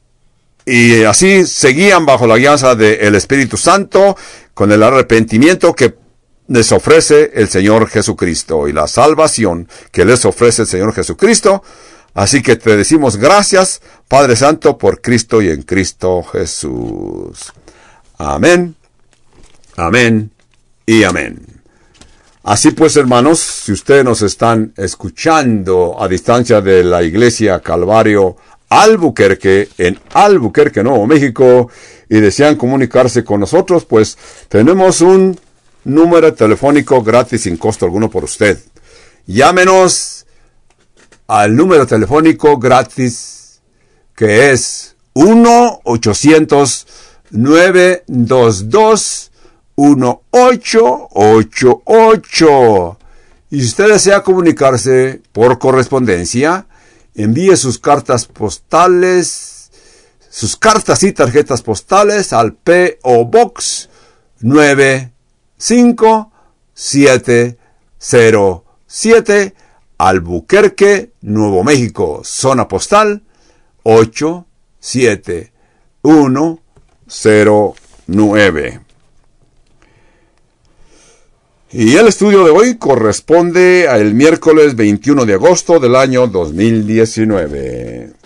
S1: Y así seguían bajo la guianza del Espíritu Santo con el arrepentimiento que les ofrece el Señor Jesucristo y la salvación que les ofrece el Señor Jesucristo. Así que te decimos gracias, Padre Santo, por Cristo y en Cristo Jesús. Amén, amén y amén. Así pues, hermanos, si ustedes nos están escuchando a distancia de la iglesia Calvario Albuquerque, en Albuquerque, Nuevo México, y desean comunicarse con nosotros, pues tenemos un número telefónico gratis sin costo alguno por usted. Llámenos al número telefónico gratis que es uno ochocientos nueve dos dos uno ocho ocho ocho. Y si usted desea comunicarse por correspondencia, envíe sus cartas postales, sus cartas y tarjetas postales al P O Box nueve cinco siete cero siete, Albuquerque, Nuevo México, zona postal ocho siete uno cero nueve. Y el estudio de hoy corresponde al miércoles veintiuno de agosto del año dos mil diecinueve.